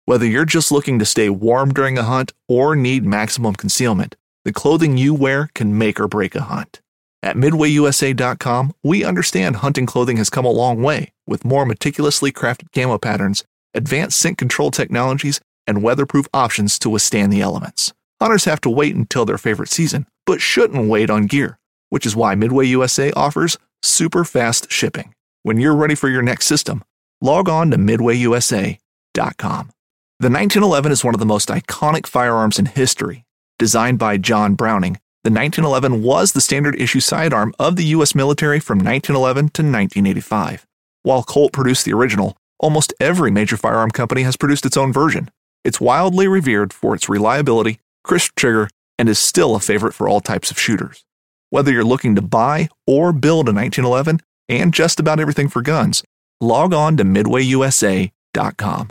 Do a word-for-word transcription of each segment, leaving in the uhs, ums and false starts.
Whether you're just looking to stay warm during a hunt or need maximum concealment, the clothing you wear can make or break a hunt. At Midway U S A dot com, we understand hunting clothing has come a long way with more meticulously crafted camo patterns, advanced scent control technologies, and weatherproof options to withstand the elements. Hunters have to wait until their favorite season, but shouldn't wait on gear, which is why Midway U S A offers super fast shipping. When you're ready for your next system, log on to Midway U S A dot com. The nineteen eleven is one of the most iconic firearms in history. Designed by John Browning, the nineteen eleven was the standard issue sidearm of the U S military from nineteen eleven to nineteen eighty-five. While Colt produced the original, almost every major firearm company has produced its own version. It's wildly revered for its reliability, crisp trigger, and is still a favorite for all types of shooters. Whether you're looking to buy or build a nineteen eleven and just about everything for guns, log on to Midway U S A dot com.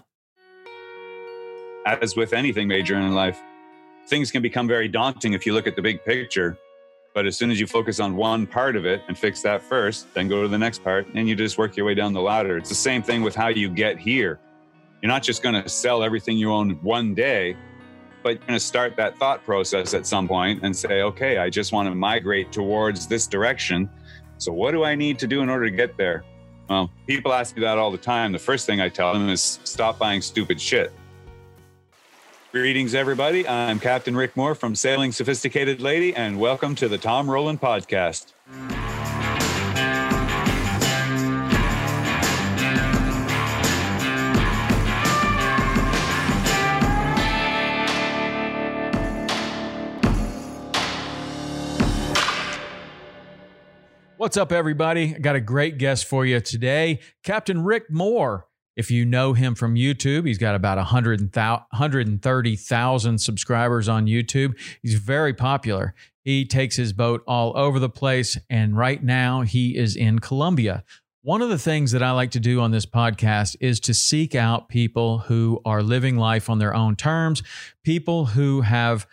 As with anything major in life, things can become very daunting if you look at the big picture. But as soon as you focus on one part of it and fix that first, then go to the next part, and you just work your way down the ladder. It's the same thing with how you get here. You're not just going to sell everything you own one day, but you're going to start that thought process at some point and say, okay, I just want to migrate towards this direction. So what do I need to do in order to get there? Well, people ask me that all the time. The first thing I tell them is stop buying stupid shit. Greetings, everybody. I'm Captain Rick Moore from Sailing Sophisticated Lady, and welcome to the Tom Rowland Podcast. What's up, everybody? I got a great guest for you today, Captain Rick Moore. If you know him from YouTube, he's got about one hundred thirty thousand subscribers on YouTube. He's very popular. He takes his boat all over the place, and right now he is in Colombia. One of the things that I like to do on this podcast is to seek out people who are living life on their own terms, people who have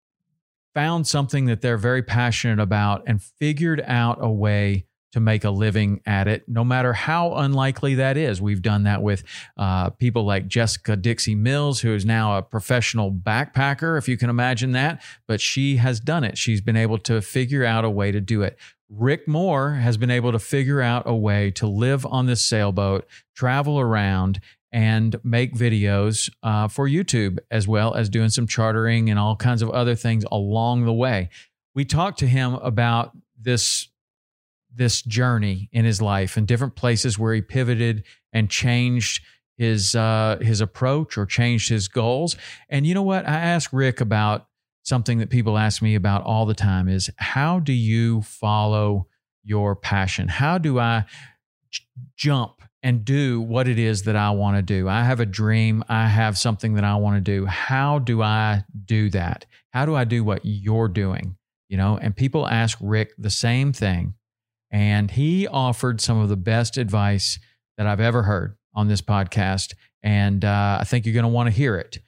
found something that they're very passionate about and figured out a way to make a living at it, no matter how unlikely that is. We've done that with uh, people like Jessica Dixie Mills, who is now a professional backpacker, if you can imagine that, but she has done it. She's been able to figure out a way to do it. Rick Moore has been able to figure out a way to live on this sailboat, travel around, and make videos uh, for YouTube, as well as doing some chartering and all kinds of other things along the way. We talked to him about this this journey in his life and different places where he pivoted and changed his uh, his approach or changed his goals. And you know what? I asked Rick about something that people ask me about all the time is, how do you follow your passion? How do I j- jump and do what it is that I want to do? I have a dream. I have something that I want to do. How do I do that? How do I do what you're doing? You know, and people ask Rick the same thing. And he offered some of the best advice that I've ever heard on this podcast. And uh, I think you're going to want to hear it.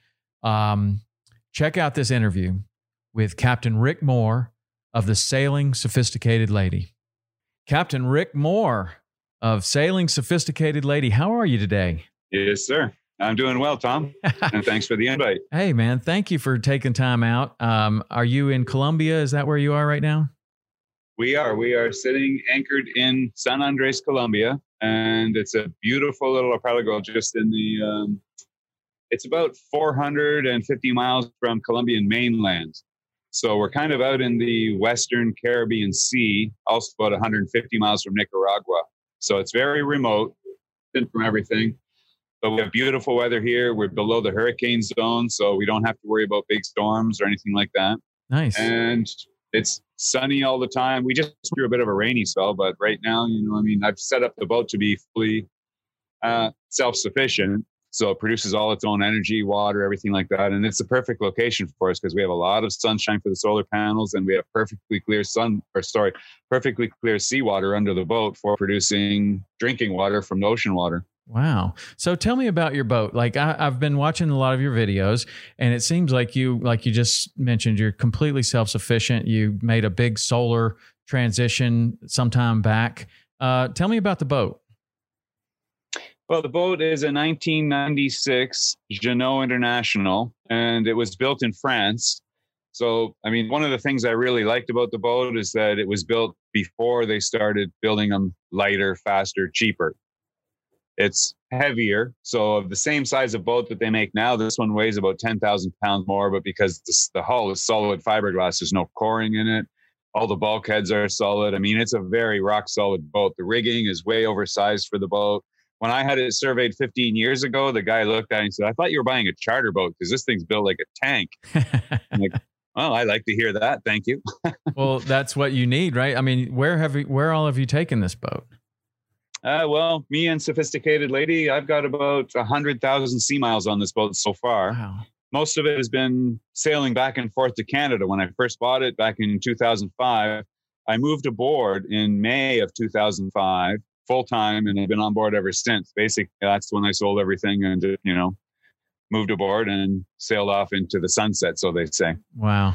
Um, check out this interview with Captain Rick Moore of the Sailing Sophisticated Lady. Captain Rick Moore of Sailing Sophisticated Lady, how are you today? Yes, sir. I'm doing well, Tom. And thanks for the invite. Hey, man, thank you for taking time out. Um, are you in Colombia? Is that where you are right now? We are. We are sitting anchored in San Andres, Colombia, and it's a beautiful little archipelago just in the, um, it's about four hundred fifty miles from Colombian mainland. So we're kind of out in the Western Caribbean Sea, also about one hundred fifty miles from Nicaragua. So it's very remote from everything, but we have beautiful weather here. We're below the hurricane zone, so we don't have to worry about big storms or anything like that. Nice. And it's sunny all the time. We just threw a bit of a rainy spell, but right now, you know, I mean, I've set up the boat to be fully uh, self-sufficient. So it produces all its own energy, water, everything like that. And it's the perfect location for us because we have a lot of sunshine for the solar panels, and we have perfectly clear sun, or sorry, perfectly clear seawater under the boat for producing drinking water from the ocean water. Wow. So tell me about your boat. Like I, I've been watching a lot of your videos, and it seems like you, like you just mentioned, you're completely self-sufficient. You made a big solar transition sometime back. Uh, tell me about the boat. Well, the boat is a nineteen ninety-six Jeanneau International, and it was built in France. So, I mean, one of the things I really liked about the boat is that it was built before they started building them lighter, faster, cheaper. It's heavier. So, of the same size of boat that they make now, this one weighs about ten thousand pounds more. But because this, the hull is solid fiberglass, there's no coring in it. All the bulkheads are solid. I mean, it's a very rock solid boat. The rigging is way oversized for the boat. When I had it surveyed fifteen years ago, the guy looked at it and said, I thought you were buying a charter boat because this thing's built like a tank. I'm like, oh, I like to hear that. Thank you. Well, that's what you need, right? I mean, where have you, where all have you taken this boat? Uh, well, me and Sophisticated Lady, I've got about one hundred thousand sea miles on this boat so far. Wow. Most of it has been sailing back and forth to Canada. When I first bought it back in two thousand five, I moved aboard in May of two thousand five. Full time, and I've been on board ever since. Basically, that's when I sold everything and, you know, moved aboard and sailed off into the sunset, so they say. Wow.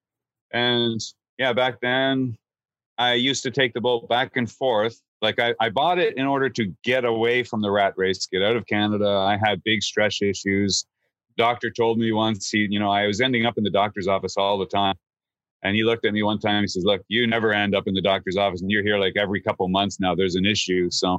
And yeah, back then I used to take the boat back and forth. Like I, I bought it in order to get away from the rat race, get out of Canada. I had big stress issues. Doctor told me once, he, you know, I was ending up in the doctor's office all the time. And he looked at me one time, he says, look, you never end up in the doctor's office and you're here like every couple months now, there's an issue. So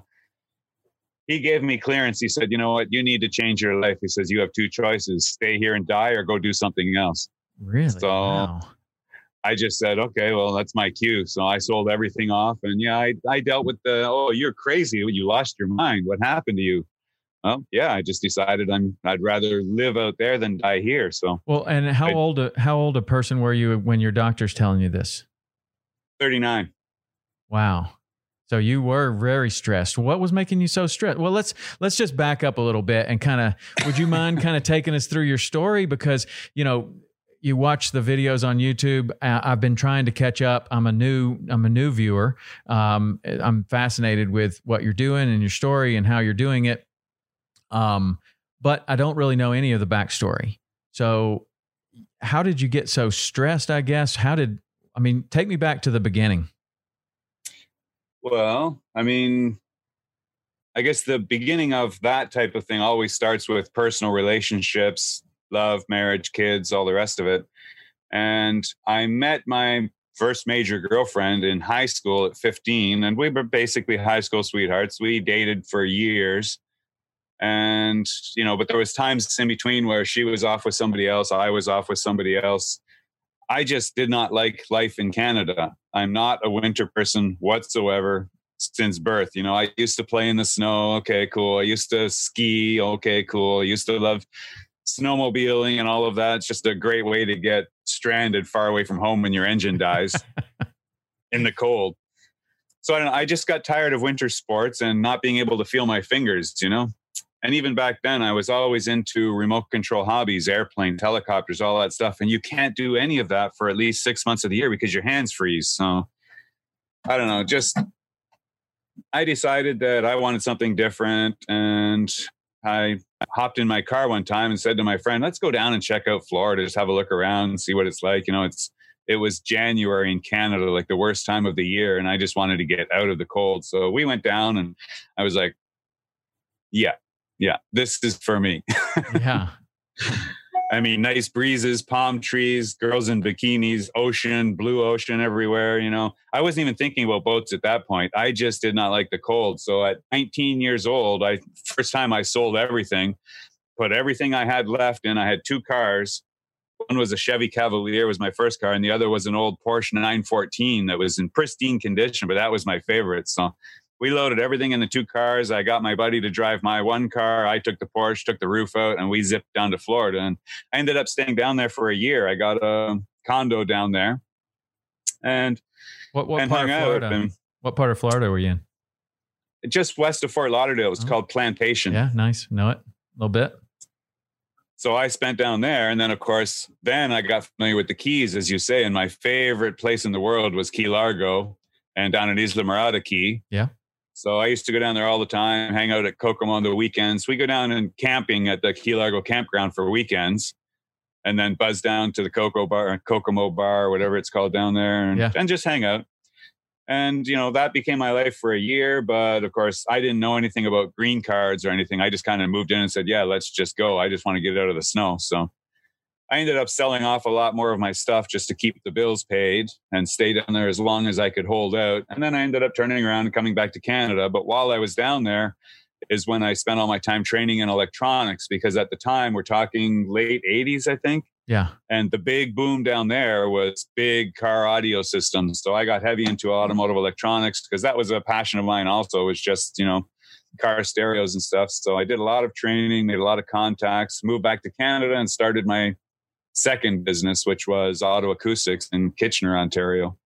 he gave me clearance. He said, you know what, you need to change your life. He says, you have two choices, stay here and die or go do something else. Really? So wow. I just said, okay, well, that's my cue. So I sold everything off. And yeah, I, I dealt with the, oh, you're crazy. You lost your mind. What happened to you? Well, yeah, I just decided I'm I'd rather live out there than die here. So well, and how I, old a, how old a person were you when your doctor's telling you this? thirty-nine. Wow. So you were very stressed. What was making you so stressed? Well, let's let's just back up a little bit and kind of, would you mind kind of taking us through your story? Because, you know, you watch the videos on YouTube. I've been trying to catch up. I'm a new I'm a new viewer. Um, I'm fascinated with what you're doing and your story and how you're doing it. Um, but I don't really know any of the backstory. So how did you get so stressed, I guess? How did, I mean, take me back to the beginning. Well, I mean, I guess the beginning of that type of thing always starts with personal relationships, love, marriage, kids, all the rest of it. And I met my first major girlfriend in high school at fifteen, and we were basically high school sweethearts. We dated for years. And, you know, but there was times in between where she was off with somebody else. I was off with somebody else. I just did not like life in Canada. I'm not a winter person whatsoever since birth. You know, I used to play in the snow. Okay, cool. I used to ski. Okay, cool. I used to love snowmobiling and all of that. It's just a great way to get stranded far away from home when your engine dies in the cold. So I don't know, I just got tired of winter sports and not being able to feel my fingers, you know? And even back then, I was always into remote control hobbies, airplanes, helicopters, all that stuff. And you can't do any of that for at least six months of the year because your hands freeze. So I don't know, just I decided that I wanted something different. And I hopped in my car one time and said to my friend, let's go down and check out Florida, just have a look around and see what it's like. You know, it's it was January in Canada, like the worst time of the year. And I just wanted to get out of the cold. So we went down and I was like, yeah. Yeah, this is for me. Yeah. I mean, nice breezes, palm trees, girls in bikinis, ocean, blue ocean everywhere. You know, I wasn't even thinking about boats at that point. I just did not like the cold. So at nineteen years old, I first time I sold everything, put everything I had left in. I had two cars. One was a Chevy Cavalier, was my first car, and the other was an old Porsche nine fourteen that was in pristine condition, but that was my favorite. So we loaded everything in the two cars. I got my buddy to drive my one car. I took the Porsche, took the roof out, and we zipped down to Florida. And I ended up staying down there for a year. I got a condo down there, and what, what and part hung of Florida? out. And what part of Florida were you in? Just west of Fort Lauderdale. It was Oh. called Plantation. Yeah, nice. Know it a little bit. So I spent down there. And then, of course, then I got familiar with the Keys, as you say. And my favorite place in the world was Key Largo and down at Isla Mirada Key. Yeah. So I used to go down there all the time, hang out at Kokomo on the weekends. We go down and camping at the Key Largo campground for weekends, and then buzz down to the Coco bar, Kokomo bar, whatever it's called down there, and, Yeah. and just hang out. And, you know, that became my life for a year. But of course, I didn't know anything about green cards or anything. I just kind of moved in and said, yeah, let's just go. I just want to get out of the snow. So I ended up selling off a lot more of my stuff just to keep the bills paid and stay down there as long as I could hold out. And then I ended up turning around and coming back to Canada. But while I was down there is when I spent all my time training in electronics, because at the time we're talking late eighties, I think. Yeah. And the big boom down there was big car audio systems. So I got heavy into automotive electronics because that was a passion of mine also. It was just, you know, car stereos and stuff. So I did a lot of training, made a lot of contacts, moved back to Canada and started my second business, which was auto acoustics in Kitchener, Ontario.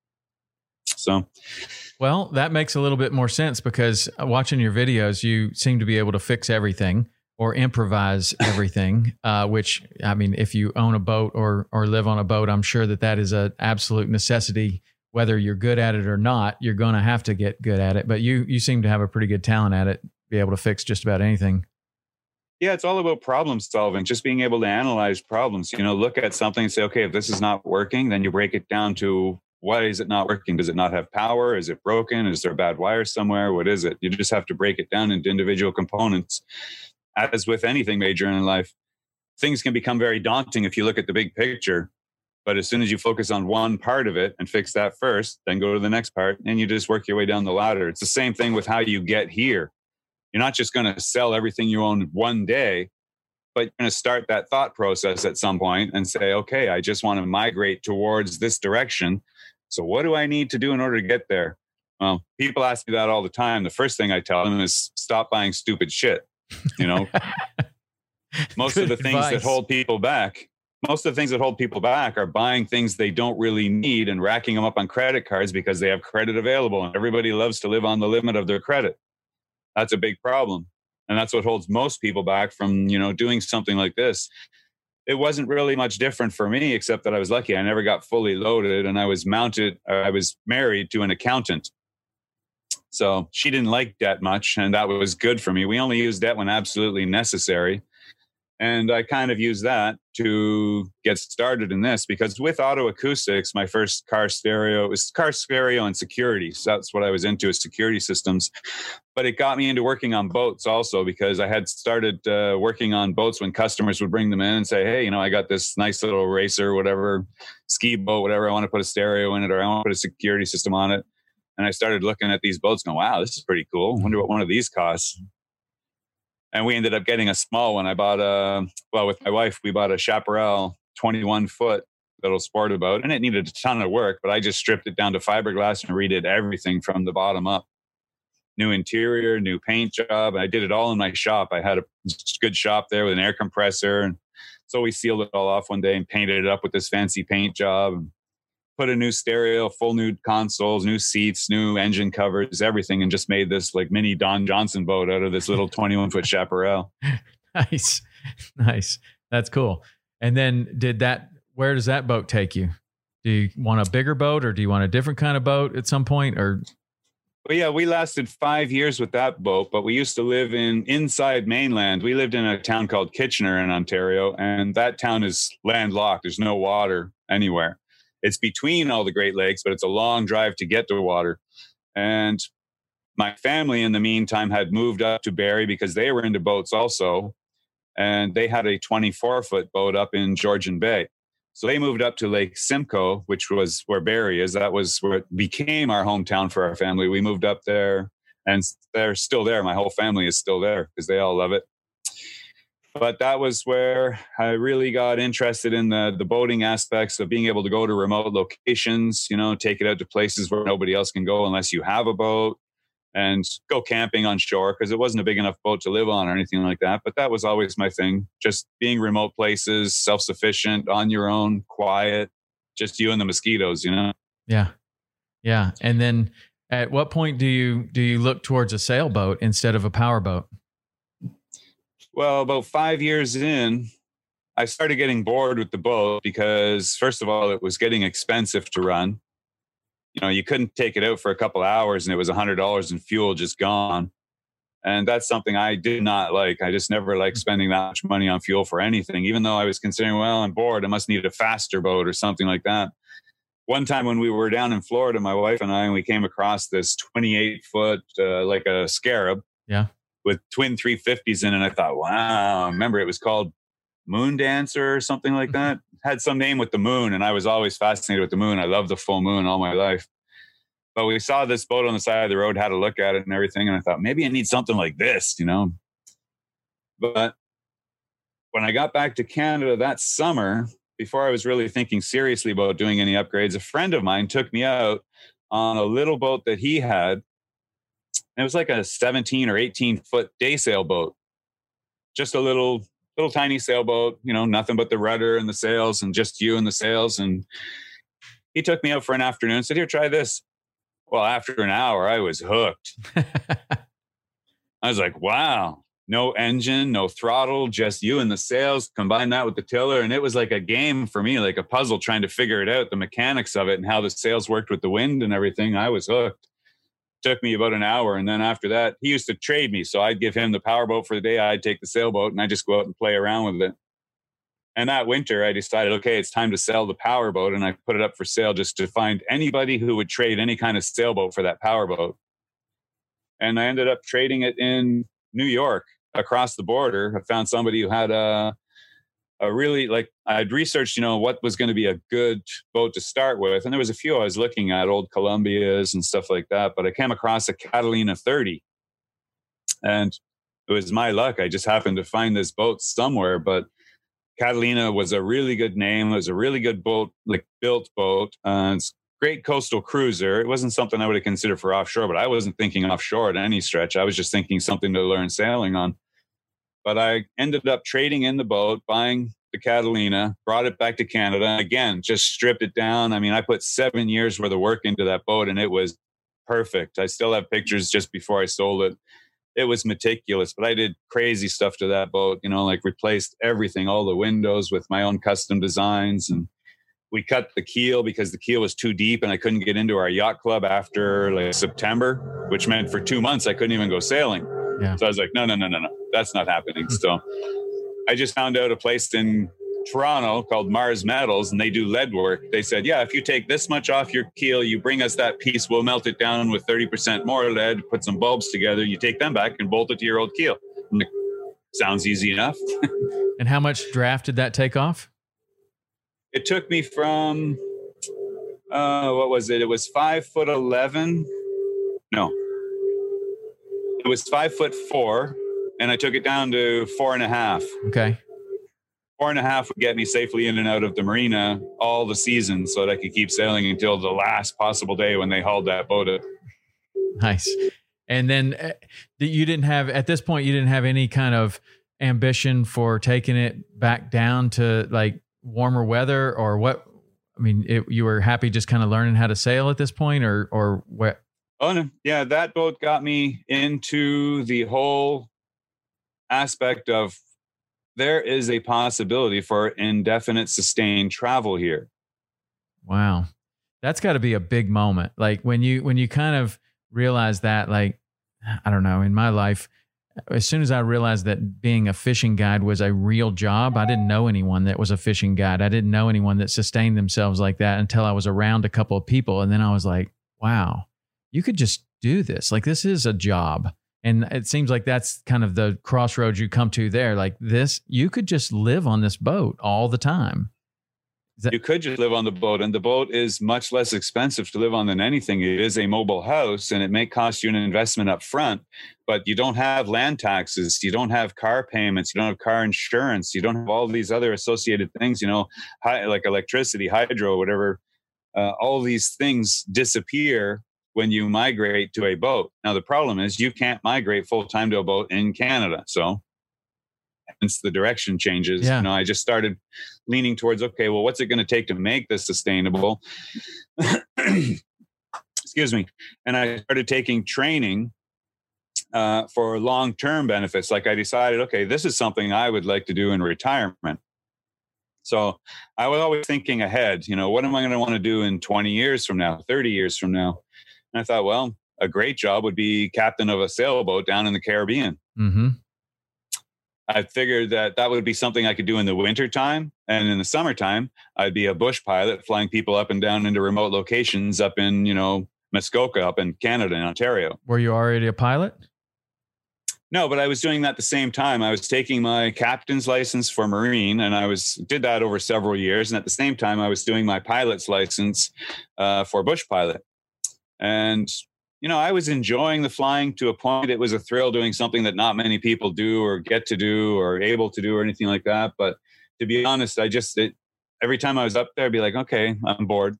So, well, that makes a little bit more sense because watching your videos, you seem to be able to fix everything or improvise everything, uh, which, I mean, if you own a boat or or live on a boat, I'm sure that that is an absolute necessity. Whether you're good at it or not, you're going to have to get good at it. But you you seem to have a pretty good talent at it, be able to fix just about anything. Yeah, it's all about problem solving, just being able to analyze problems. You know, look at something and say, okay, if this is not working, then you break it down to why is it not working? Does it not have power? Is it broken? Is there a bad wire somewhere? What is it? You just have to break it down into individual components. As with anything major in life, things can become very daunting if you look at the big picture. But as soon as you focus on one part of it and fix that first, then go to the next part and you just work your way down the ladder. It's the same thing with how you get here. You're not just going to sell everything you own one day, but you're going to start that thought process at some point and say, okay, I just want to migrate towards this direction. So what do I need to do in order to get there? Well, people ask me that all the time. The first thing I tell them is stop buying stupid shit. You know, most Good of the things advice. that hold people back, most of the things that hold people back are buying things they don't really need and racking them up on credit cards because they have credit available. And everybody loves to live on the limit of their credit. That's a big problem. And that's what holds most people back from, you know, doing something like this. It wasn't really much different for me, except that I was lucky. I never got fully loaded and I was mounted. Uh, I was married to an accountant. So she didn't like debt much, and that was good for me. We only use debt when absolutely necessary. And I kind of used that to get started in this because with auto acoustics, my first car stereo was car stereo and security. So that's what I was into, is security systems. But it got me into working on boats also because I had started uh, working on boats when customers would bring them in and say, hey, you know, I got this nice little racer, whatever, ski boat, whatever. I want to put a stereo in it or I want to put a security system on it. And I started looking at these boats going, wow, this is pretty cool. I wonder what one of these costs. And we ended up getting a small one. I bought a, well, with my wife, we bought a Chaparral twenty-one foot little sport boat. And it needed a ton of work, but I just stripped it down to fiberglass and redid everything from the bottom up. New interior, new paint job. I did it all in my shop. I had a good shop there with an air compressor. And so we sealed it all off one day and painted it up with this fancy paint job. And put a new stereo, full new consoles, new seats, new engine covers, everything, and just made this like mini Don Johnson boat out of this little twenty-one foot Chaparral. Nice. Nice. That's cool. And then did that, where does that boat take you? Do you want a bigger boat or do you want a different kind of boat at some point? Or Well, yeah, we lasted five years with that boat, but we used to live in inside mainland. We lived in a town called Kitchener in Ontario, and that town is landlocked. There's no water anywhere. It's between all the Great Lakes, but it's a long drive to get to water. And my family, in the meantime, had moved up to Barrie because they were into boats also. And they had a twenty-four foot boat up in Georgian Bay. So they moved up to Lake Simcoe, which was where Barrie is. That was where it became our hometown for our family. We moved up there and they're still there. My whole family is still there because they all love it. But that was where I really got interested in the, the boating aspects of being able to go to remote locations, you know, take it out to places where nobody else can go unless you have a boat, and go camping on shore because it wasn't a big enough boat to live on or anything like that. But that was always my thing, just being remote places, self-sufficient, on your own, quiet, just you and the mosquitoes, you know? yeah. Yeah. And then at what point do you, do you look towards a sailboat instead of a powerboat? Well, about five years in, I started getting bored with the boat because, first of all, it was getting expensive to run. You know, you couldn't take it out for a couple of hours and it was one hundred dollars in fuel just gone. And that's something I did not like. I just never liked spending that much money on fuel for anything, even though I was considering, well, I'm bored. I must need a faster boat or something like that. one time when we were down in Florida, my wife and I, and we came across this twenty-eight foot, uh, like a Scarab. Yeah. With twin three fifties in it. And I thought, wow, remember it was called Moon Dancer or something like that. Had some name with the moon. And I was always fascinated with the moon. I love the full moon all my life. But we saw this boat on the side of the road, had a look at it and everything. And I thought, maybe I need something like this, you know? But when I got back to Canada that summer, before I was really thinking seriously about doing any upgrades, a friend of mine took me out on a little boat that he had. And it was like a seventeen or eighteen foot day sailboat, just a little, little tiny sailboat, you know, nothing but the rudder and the sails and just you and the sails. And he took me out for an afternoon and said, here, try this. Well, after an hour, I was hooked. I was like, wow, no engine, no throttle, just you and the sails. Combine that with the tiller. And it was like a game for me, like a puzzle, trying to figure it out, the mechanics of it and how the sails worked with the wind and everything. I was hooked. Took me about an hour. And then after that, he used to trade me. So I'd give him the powerboat for the day. I'd take the sailboat and I just go out and play around with it. And that winter, I decided, okay, it's time to sell the powerboat. And I put it up for sale just to find anybody who would trade any kind of sailboat for that powerboat. And I ended up trading it in New York across the border. I found somebody who had a, a really, like, I'd researched, you know, what was going to be a good boat to start with. And there was a few I was looking at, old Columbias and stuff like that. But I came across a Catalina thirty. And it was my luck. I just happened to find this boat somewhere. But Catalina was a really good name. It was a really good boat, like built boat. Uh, it's a great coastal cruiser. It wasn't something I would have considered for offshore, but I wasn't thinking offshore at any stretch. I was just thinking something to learn sailing on. But I ended up trading in the boat, buying the Catalina, brought it back to Canada. Again, just stripped it down. I mean, I put seven years worth of work into that boat and it was perfect. I still have pictures just before I sold it. It was meticulous, but I did crazy stuff to that boat, you know, like replaced everything, all the windows with my own custom designs. And we cut the keel because the keel was too deep and I couldn't get into our yacht club after like September, which meant for two months I couldn't even go sailing. Yeah. So I was like, no, no, no, no, no, that's not happening. So I just found out a place in Toronto called Mars Metals and they do lead work. They said, yeah, if you take this much off your keel, you bring us that piece, we'll melt it down with thirty percent more lead, put some bulbs together, you take them back and bolt it to your old keel. And sounds easy enough. And how much draft did that take off? It took me from, uh, what was it? It was five foot eleven. No, it was five foot four. And I took it down to four and a half. Okay. Four and a half would get me safely in and out of the marina all the season so that I could keep sailing until the last possible day when they hauled that boat up. Nice. And then uh, you didn't have, at this point, you didn't have any kind of ambition for taking it back down to like warmer weather or what? I mean, it, you were happy just kind of learning how to sail at this point or, or what? Oh, no. Yeah, that boat got me into the whole aspect of there is a possibility for indefinite sustained travel here. Wow. That's got to be a big moment. Like when you, when you kind of realize that, like, I don't know, in my life, as soon as I realized that being a fishing guide was a real job, I didn't know anyone that was a fishing guide. I didn't know anyone that sustained themselves like that until I was around a couple of people. And then I was like, wow, you could just do this. Like, this is a job. And it seems like that's kind of the crossroads you come to there. Like this, you could just live on this boat all the time. That- you could just live on the boat, and the boat is much less expensive to live on than anything. It is a mobile house, and it may cost you an investment up front, but you don't have land taxes. You don't have car payments. You don't have car insurance. You don't have all these other associated things, you know, high, like electricity, hydro, whatever. Uh, all these things disappear when you migrate to a boat. Now, the problem is you can't migrate full-time to a boat in Canada. So hence the direction changes. Yeah. You know, I just started leaning towards, okay, well, what's it going to take to make this sustainable? Excuse me. And I started taking training uh, for long-term benefits. Like I decided, okay, this is something I would like to do in retirement. So I was always thinking ahead, you know, what am I going to want to do in twenty years from now, thirty years from now? And I thought, well, a great job would be captain of a sailboat down in the Caribbean. Mm-hmm. I figured that that would be something I could do in the winter time. And in the summertime, I'd be a bush pilot flying people up and down into remote locations up in, you know, Muskoka, up in Canada and Ontario. Were you already a pilot? No, but I was doing that at the same time. I was taking my captain's license for Marine, and I was did that over several years. And at the same time, I was doing my pilot's license uh, for bush pilot. And, you know, I was enjoying the flying to a point. It was a thrill doing something that not many people do or get to do or able to do or anything like that. But to be honest, I just, it, every time I was up there, I'd be like, okay, I'm bored.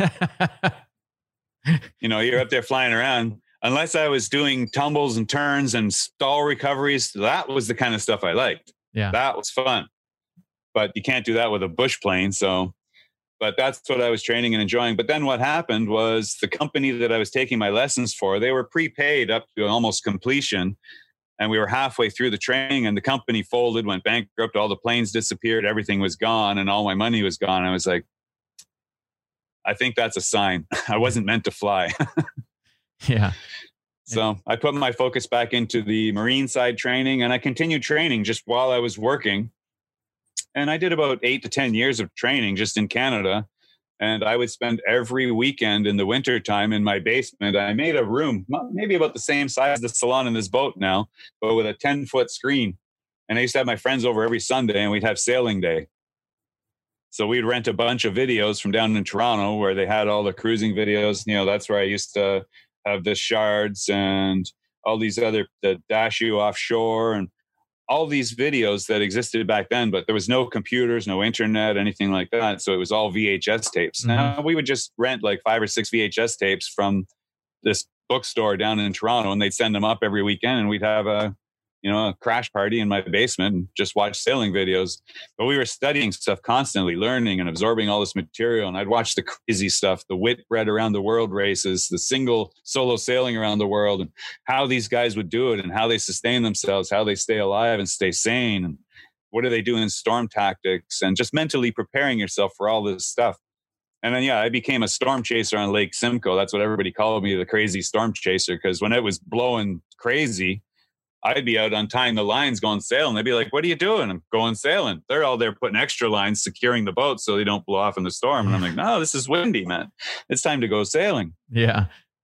You know, you're up there flying around. Unless I was doing tumbles and turns and stall recoveries, that was the kind of stuff I liked. Yeah. That was fun. But you can't do that with a bush plane. So, but that's what I was training and enjoying. But then what happened was the company that I was taking my lessons for, they were prepaid up to almost completion. And we were halfway through the training and the company folded, went bankrupt, all the planes disappeared, everything was gone, and all my money was gone. I was like, I think that's a sign. I wasn't meant to fly. Yeah. So I put my focus back into the Marine side training, and I continued training just while I was working. And I did about eight to ten years of training just in Canada. And I would spend every weekend in the wintertime in my basement. I made a room, maybe about the same size as the salon in this boat now, but with a ten foot screen. And I used to have my friends over every Sunday, and we'd have sailing day. So we'd rent a bunch of videos from down in Toronto where they had all the cruising videos. You know, that's where I used to have the Shards and all these other, the Dashu offshore and all these videos that existed back then, but there was no computers, no internet, anything like that. So it was all V H S tapes. Mm-hmm. Now we would just rent like five or six V H S tapes from this bookstore down in Toronto, and they'd send them up every weekend, and we'd have a, you know, a crash party in my basement and just watch sailing videos. But we were studying stuff constantly, learning and absorbing all this material. And I'd watch the crazy stuff, the Whitbread around the world races, the single solo sailing around the world, and how these guys would do it and how they sustain themselves, how they stay alive and stay sane. And what do they do in storm tactics, and just mentally preparing yourself for all this stuff. And then, yeah, I became a storm chaser on Lake Simcoe. That's what everybody called me, the crazy storm chaser. Because when it was blowing crazy, I'd be out untying the lines going sailing. They'd be like, what are you doing? I'm going sailing. They're all there putting extra lines, securing the boat so they don't blow off in the storm. And I'm like, no, this is windy, man. It's time to go sailing. Yeah.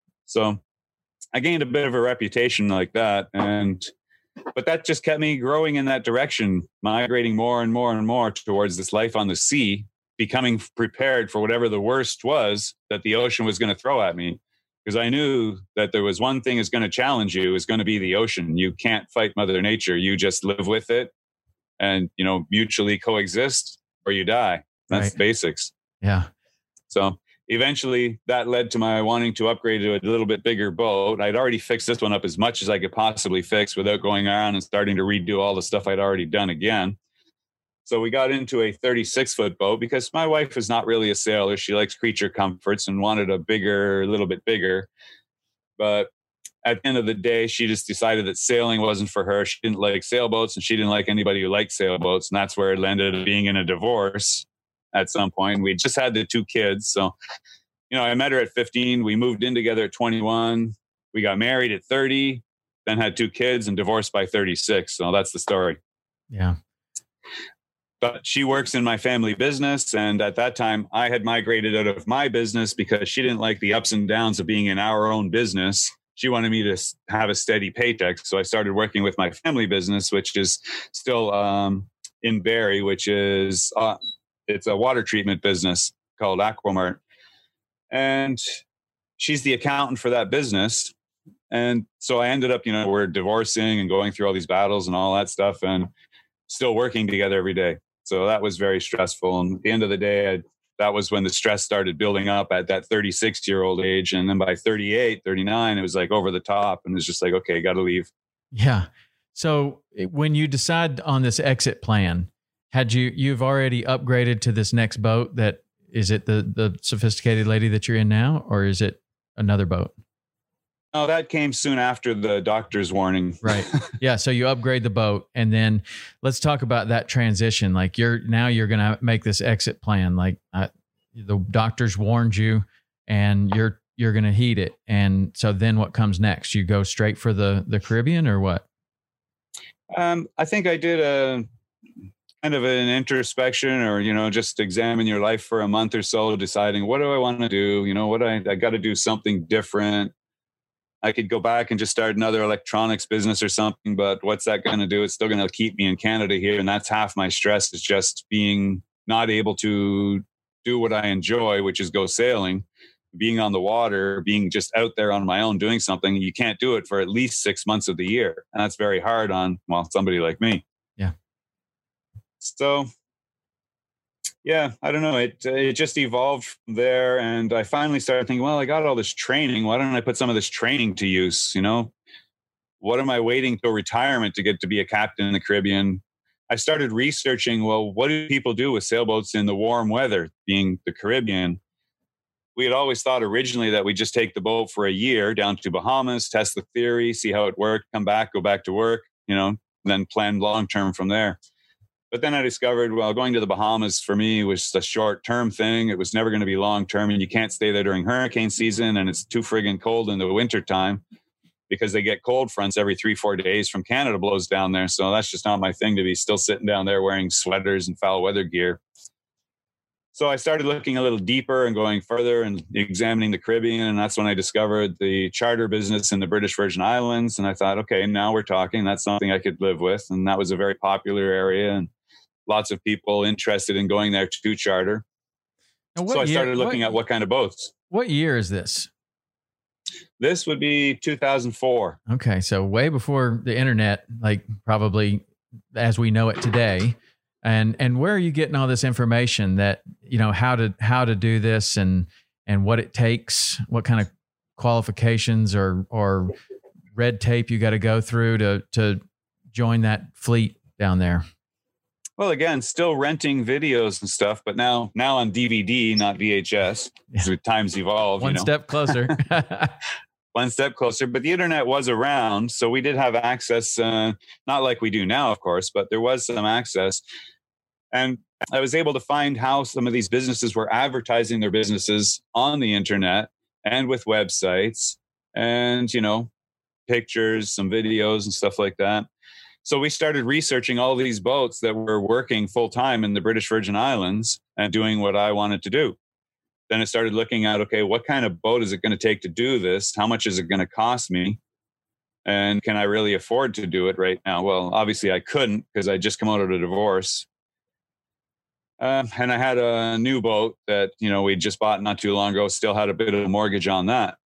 So I gained a bit of a reputation like that. And, but that just kept me growing in that direction, migrating more and more and more towards this life on the sea, becoming prepared for whatever the worst was that the ocean was going to throw at me. Because I knew that there was one thing is going to challenge you is going to be the ocean. You can't fight Mother Nature. You just live with it and, you know, mutually coexist or you die. That's right. The basics. Yeah. So eventually that led to my wanting to upgrade to a little bit bigger boat. I'd already fixed this one up as much as I could possibly fix without going around and starting to redo all the stuff I'd already done again. So we got into a thirty-six foot boat because my wife is not really a sailor. She likes creature comforts and wanted a bigger, a little bit bigger. But at the end of the day, she just decided that sailing wasn't for her. She didn't like sailboats and she didn't like anybody who liked sailboats. And that's where it ended up being in a divorce at some point. We just had the two kids. So, you know, I met her at fifteen. We moved in together at twenty-one. We got married at thirty, then had two kids and divorced by thirty-six. So that's the story. Yeah. But she works in my family business. And at that time, I had migrated out of my business because she didn't like the ups and downs of being in our own business. She wanted me to have a steady paycheck. So I started working with my family business, which is still um, in Barrie, which is, uh, it's a water treatment business called Aquamart. And she's the accountant for that business. And so I ended up, you know, we're divorcing and going through all these battles and all that stuff and still working together every day. So that was very stressful. And at the end of the day, I, that was when the stress started building up at that thirty-six year old age. And then by thirty-eight, thirty-nine, it was like over the top. And it was just like, okay, got to leave. Yeah. So when you decide on this exit plan, had you, you've already upgraded to this next boat that, is it the, the sophisticated lady that you're in now, or is it another boat? Oh, that came soon after the doctor's warning. Right. Yeah. So you upgrade the boat, and then let's talk about that transition. Like you're now you're going to make this exit plan. Like uh, the doctors warned you, and you're you're going to heed it. And so then what comes next? You go straight for the the Caribbean, or what? Um, I think I did a kind of an introspection, or, you know, just examine your life for a month or so, deciding what do I want to do? You know, what I, I got to do something different. I could go back and just start another electronics business or something, but what's that going to do? It's still going to keep me in Canada here. And that's half my stress, is just being not able to do what I enjoy, which is go sailing, being on the water, being just out there on my own, doing something. You can't do it for at least six months of the year. And that's very hard on, well, somebody like me. Yeah. So, yeah, I don't know. It it just evolved from there. And I finally started thinking, well, I got all this training. Why don't I put some of this training to use? You know, what am I waiting till retirement to get to be a captain in the Caribbean? I started researching, well, what do people do with sailboats in the warm weather, being the Caribbean? We had always thought originally that we just take the boat for a year down to Bahamas, test the theory, see how it worked, come back, go back to work, you know, then plan long-term from there. But then I discovered, well, going to the Bahamas for me was a short-term thing. It was never going to be long-term, and you can't stay there during hurricane season, and it's too friggin' cold in the wintertime because they get cold fronts every three, four days from Canada blows down there. So that's just not my thing, to be still sitting down there wearing sweaters and foul weather gear. So I started looking a little deeper and going further and examining the Caribbean. And that's when I discovered the charter business in the British Virgin Islands. And I thought, okay, now we're talking. That's something I could live with. And that was a very popular area and lots of people interested in going there to charter. So I started year, looking what, at what kind of boats. What year is this? This would be two thousand four. Okay. So way before the internet, like probably as we know it today. And and where are you getting all this information that, you know, how to how to do this and and what it takes, what kind of qualifications or or red tape you got to go through to to join that fleet down there? Well, again, still renting videos and stuff, but now now on D V D, not V H S. Yeah. As times evolve, one you know. step closer. One step closer, but the internet was around, so we did have access. Uh, not like we do now, of course, but there was some access. And I was able to find how some of these businesses were advertising their businesses on the internet and with websites and, you know, pictures, some videos and stuff like that. So we started researching all these boats that were working full time in the British Virgin Islands and doing what I wanted to do. Then I started looking at, okay, what kind of boat is it going to take to do this? How much is it going to cost me? And can I really afford to do it right now? Well, obviously I couldn't, because I just come out of a divorce. Um, and I had a new boat that, you know, we just bought not too long ago, still had a bit of a mortgage on that.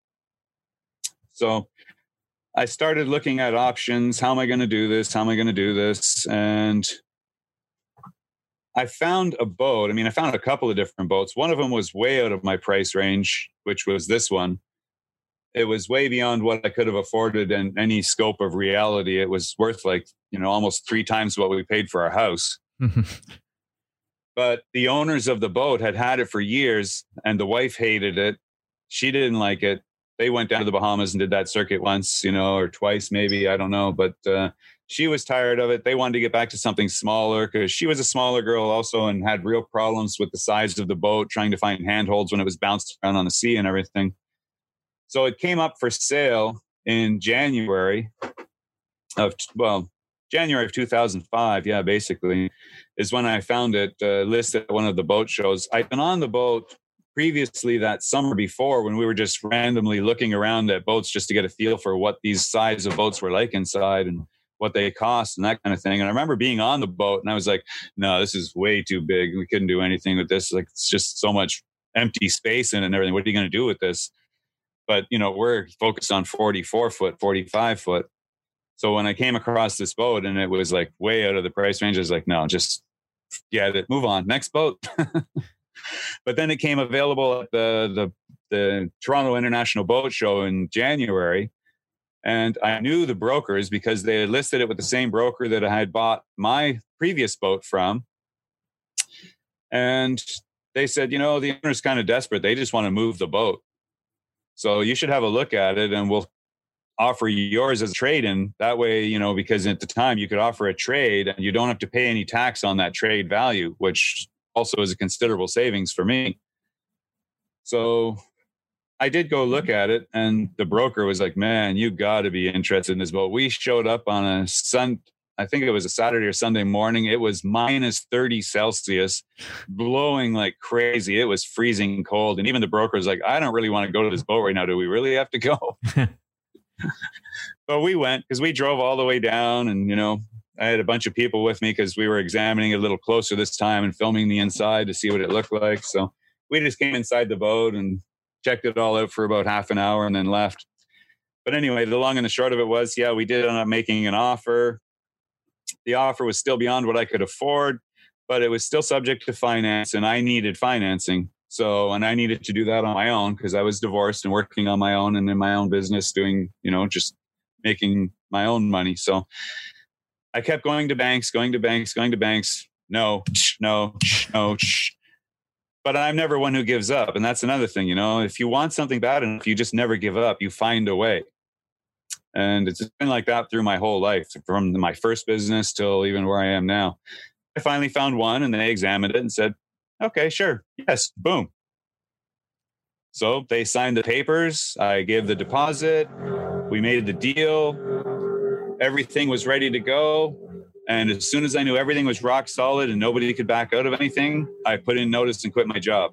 So I started looking at options. How am I going to do this? How am I going to do this? And I found a boat. I mean, I found a couple of different boats. One of them was way out of my price range, which was this one. It was way beyond what I could have afforded in any scope of reality. It was worth like, you know, almost three times what we paid for our house. But the owners of the boat had had it for years, and the wife hated it. She didn't like it. They went down to the Bahamas and did that circuit once, you know, or twice maybe, I don't know. But uh, she was tired of it. They wanted to get back to something smaller, because she was a smaller girl also and had real problems with the size of the boat, trying to find handholds when it was bounced around on the sea and everything. So it came up for sale in January of, well, January of two thousand five, yeah, basically, is when I found it uh, listed at one of the boat shows. I'd been on the boat previously that summer before, when we were just randomly looking around at boats just to get a feel for what these size of boats were like inside and what they cost and that kind of thing. And I remember being on the boat and I was like, no, this is way too big. We couldn't do anything with this. Like, it's just so much empty space in it and everything. What are you going to do with this? But, you know, we're focused on forty-four foot, forty-five foot. So when I came across this boat and it was like way out of the price range, I was like, no, just get it, move on, next boat. But then it came available at the, the the Toronto International Boat Show in January. And I knew the brokers because they had listed it with the same broker that I had bought my previous boat from. And they said, you know, the owner's kind of desperate. They just want to move the boat. So you should have a look at it and we'll offer you yours as a trade. And that way, you know, because at the time you could offer a trade and you don't have to pay any tax on that trade value, which also is a considerable savings for me. So I did go look at it and the broker was like, man, you got to be interested in this boat. We showed up on a sun, I think it was a Saturday or Sunday morning. It was minus thirty Celsius, blowing like crazy. It was freezing cold. And even the broker was like, I don't really want to go to this boat right now. Do we really have to go? But we went because we drove all the way down, and, you know, I had a bunch of people with me because we were examining it a little closer this time and filming the inside to see what it looked like. So we just came inside the boat and checked it all out for about half an hour and then left. But anyway, the long and the short of it was, yeah, we did end up making an offer. The offer was still beyond what I could afford, but it was still subject to finance, and I needed financing. So, and I needed to do that on my own because I was divorced and working on my own and in my own business doing, you know, just making my own money. So I kept going to banks, going to banks, going to banks. No, no, no. But I'm never one who gives up. And that's another thing, you know, if you want something bad enough, you just never give up. You find a way. And it's been like that through my whole life, from my first business till even where I am now. I finally found one, and they examined it and said, okay, sure. Yes. Boom. So they signed the papers. I gave the deposit. We made the deal. Everything was ready to go. And as soon as I knew everything was rock solid and nobody could back out of anything, I put in notice and quit my job.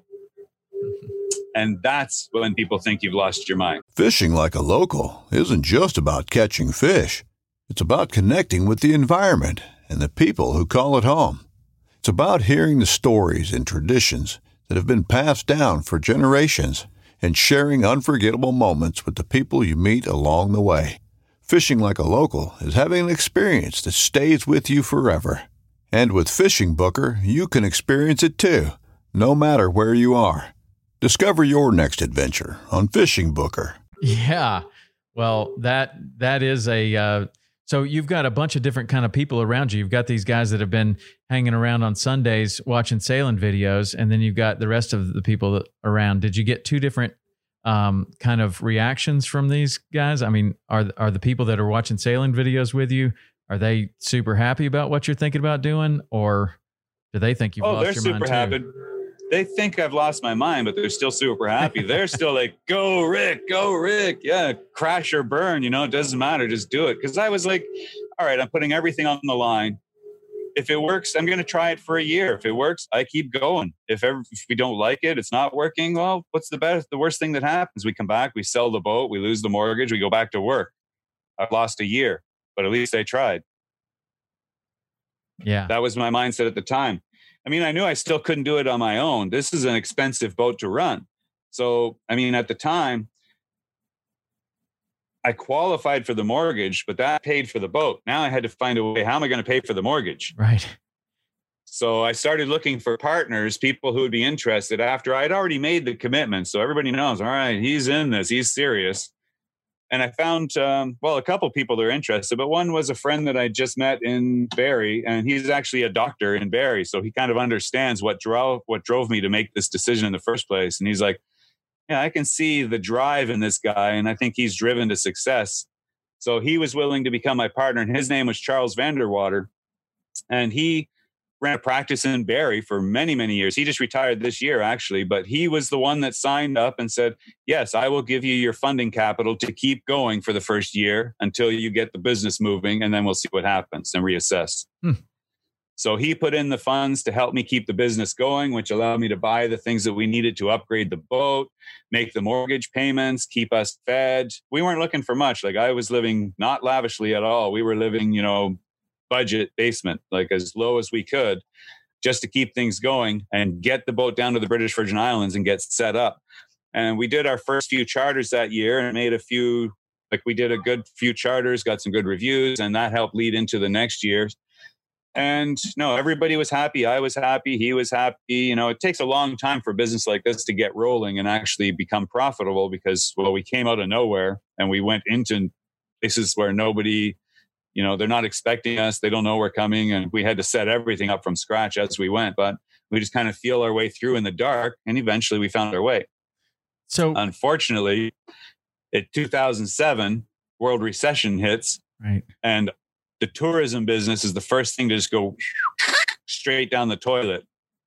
And that's when people think you've lost your mind. Fishing like a local isn't just about catching fish. It's about connecting with the environment and the people who call it home. It's about hearing the stories and traditions that have been passed down for generations and sharing unforgettable moments with the people you meet along the way. Fishing like a local is having an experience that stays with you forever. And with Fishing Booker, you can experience it too, no matter where you are. Discover your next adventure on Fishing Booker. Yeah. Well, that that is a uh, so you've got a bunch of different kind of people around you. You've got these guys that have been hanging around on Sundays watching sailing videos, and then you've got the rest of the people that around. Did you get two different um, kind of reactions from these guys? I mean, are are the people that are watching sailing videos with you, are they super happy about what you're thinking about doing, or do they think you've oh, lost they're your super mind happy. too? They think I've lost my mind, but they're still super happy. They're still like, go, Rick, go, Rick. Yeah, crash or burn, you know, it doesn't matter. Just do it. Because I was like, all right, I'm putting everything on the line. If it works, I'm going to try it for a year. If it works, I keep going. If, ever, if we don't like it, it's not working, well, what's the best? The worst thing that happens? We come back, we sell the boat, we lose the mortgage, we go back to work. I've lost a year, but at least I tried. Yeah. That was my mindset at the time. I mean, I knew I still couldn't do it on my own. This is an expensive boat to run. So, I mean, at the time, I qualified for the mortgage, but that paid for the boat. Now I had to find a way, how am I going to pay for the mortgage? Right. So I started looking for partners, people who would be interested after I'd already made the commitment. So everybody knows, all right, he's in this, he's serious. And I found, um, well, a couple people that are interested, but one was a friend that I just met in Barrie, and he's actually a doctor in Barrie. So he kind of understands what drove, what drove me to make this decision in the first place. And he's like, yeah, I can see the drive in this guy, and I think he's driven to success. So he was willing to become my partner, and his name was Charles Vanderwater. And he ran a practice in Barrie for many, many years. He just retired this year, actually, but he was the one that signed up and said, yes, I will give you your funding capital to keep going for the first year until you get the business moving, and then we'll see what happens and reassess. Hmm. So he put in the funds to help me keep the business going, which allowed me to buy the things that we needed to upgrade the boat, make the mortgage payments, keep us fed. We weren't looking for much. Like, I was living not lavishly at all. We were living, you know, budget basement, like as low as we could, just to keep things going and get the boat down to the British Virgin Islands and get set up. And we did our first few charters that year and made a few, like we did a good few charters, got some good reviews, and that helped lead into the next year. And no, everybody was happy. I was happy. He was happy. You know, it takes a long time for a business like this to get rolling and actually become profitable because, well, we came out of nowhere and we went into places where nobody, you know, they're not expecting us. They don't know we're coming. And we had to set everything up from scratch as we went. But we just kind of feel our way through in the dark. And eventually we found our way. So unfortunately, in two thousand seven, world recession hits. Right. And the tourism business is the first thing to just go straight down the toilet.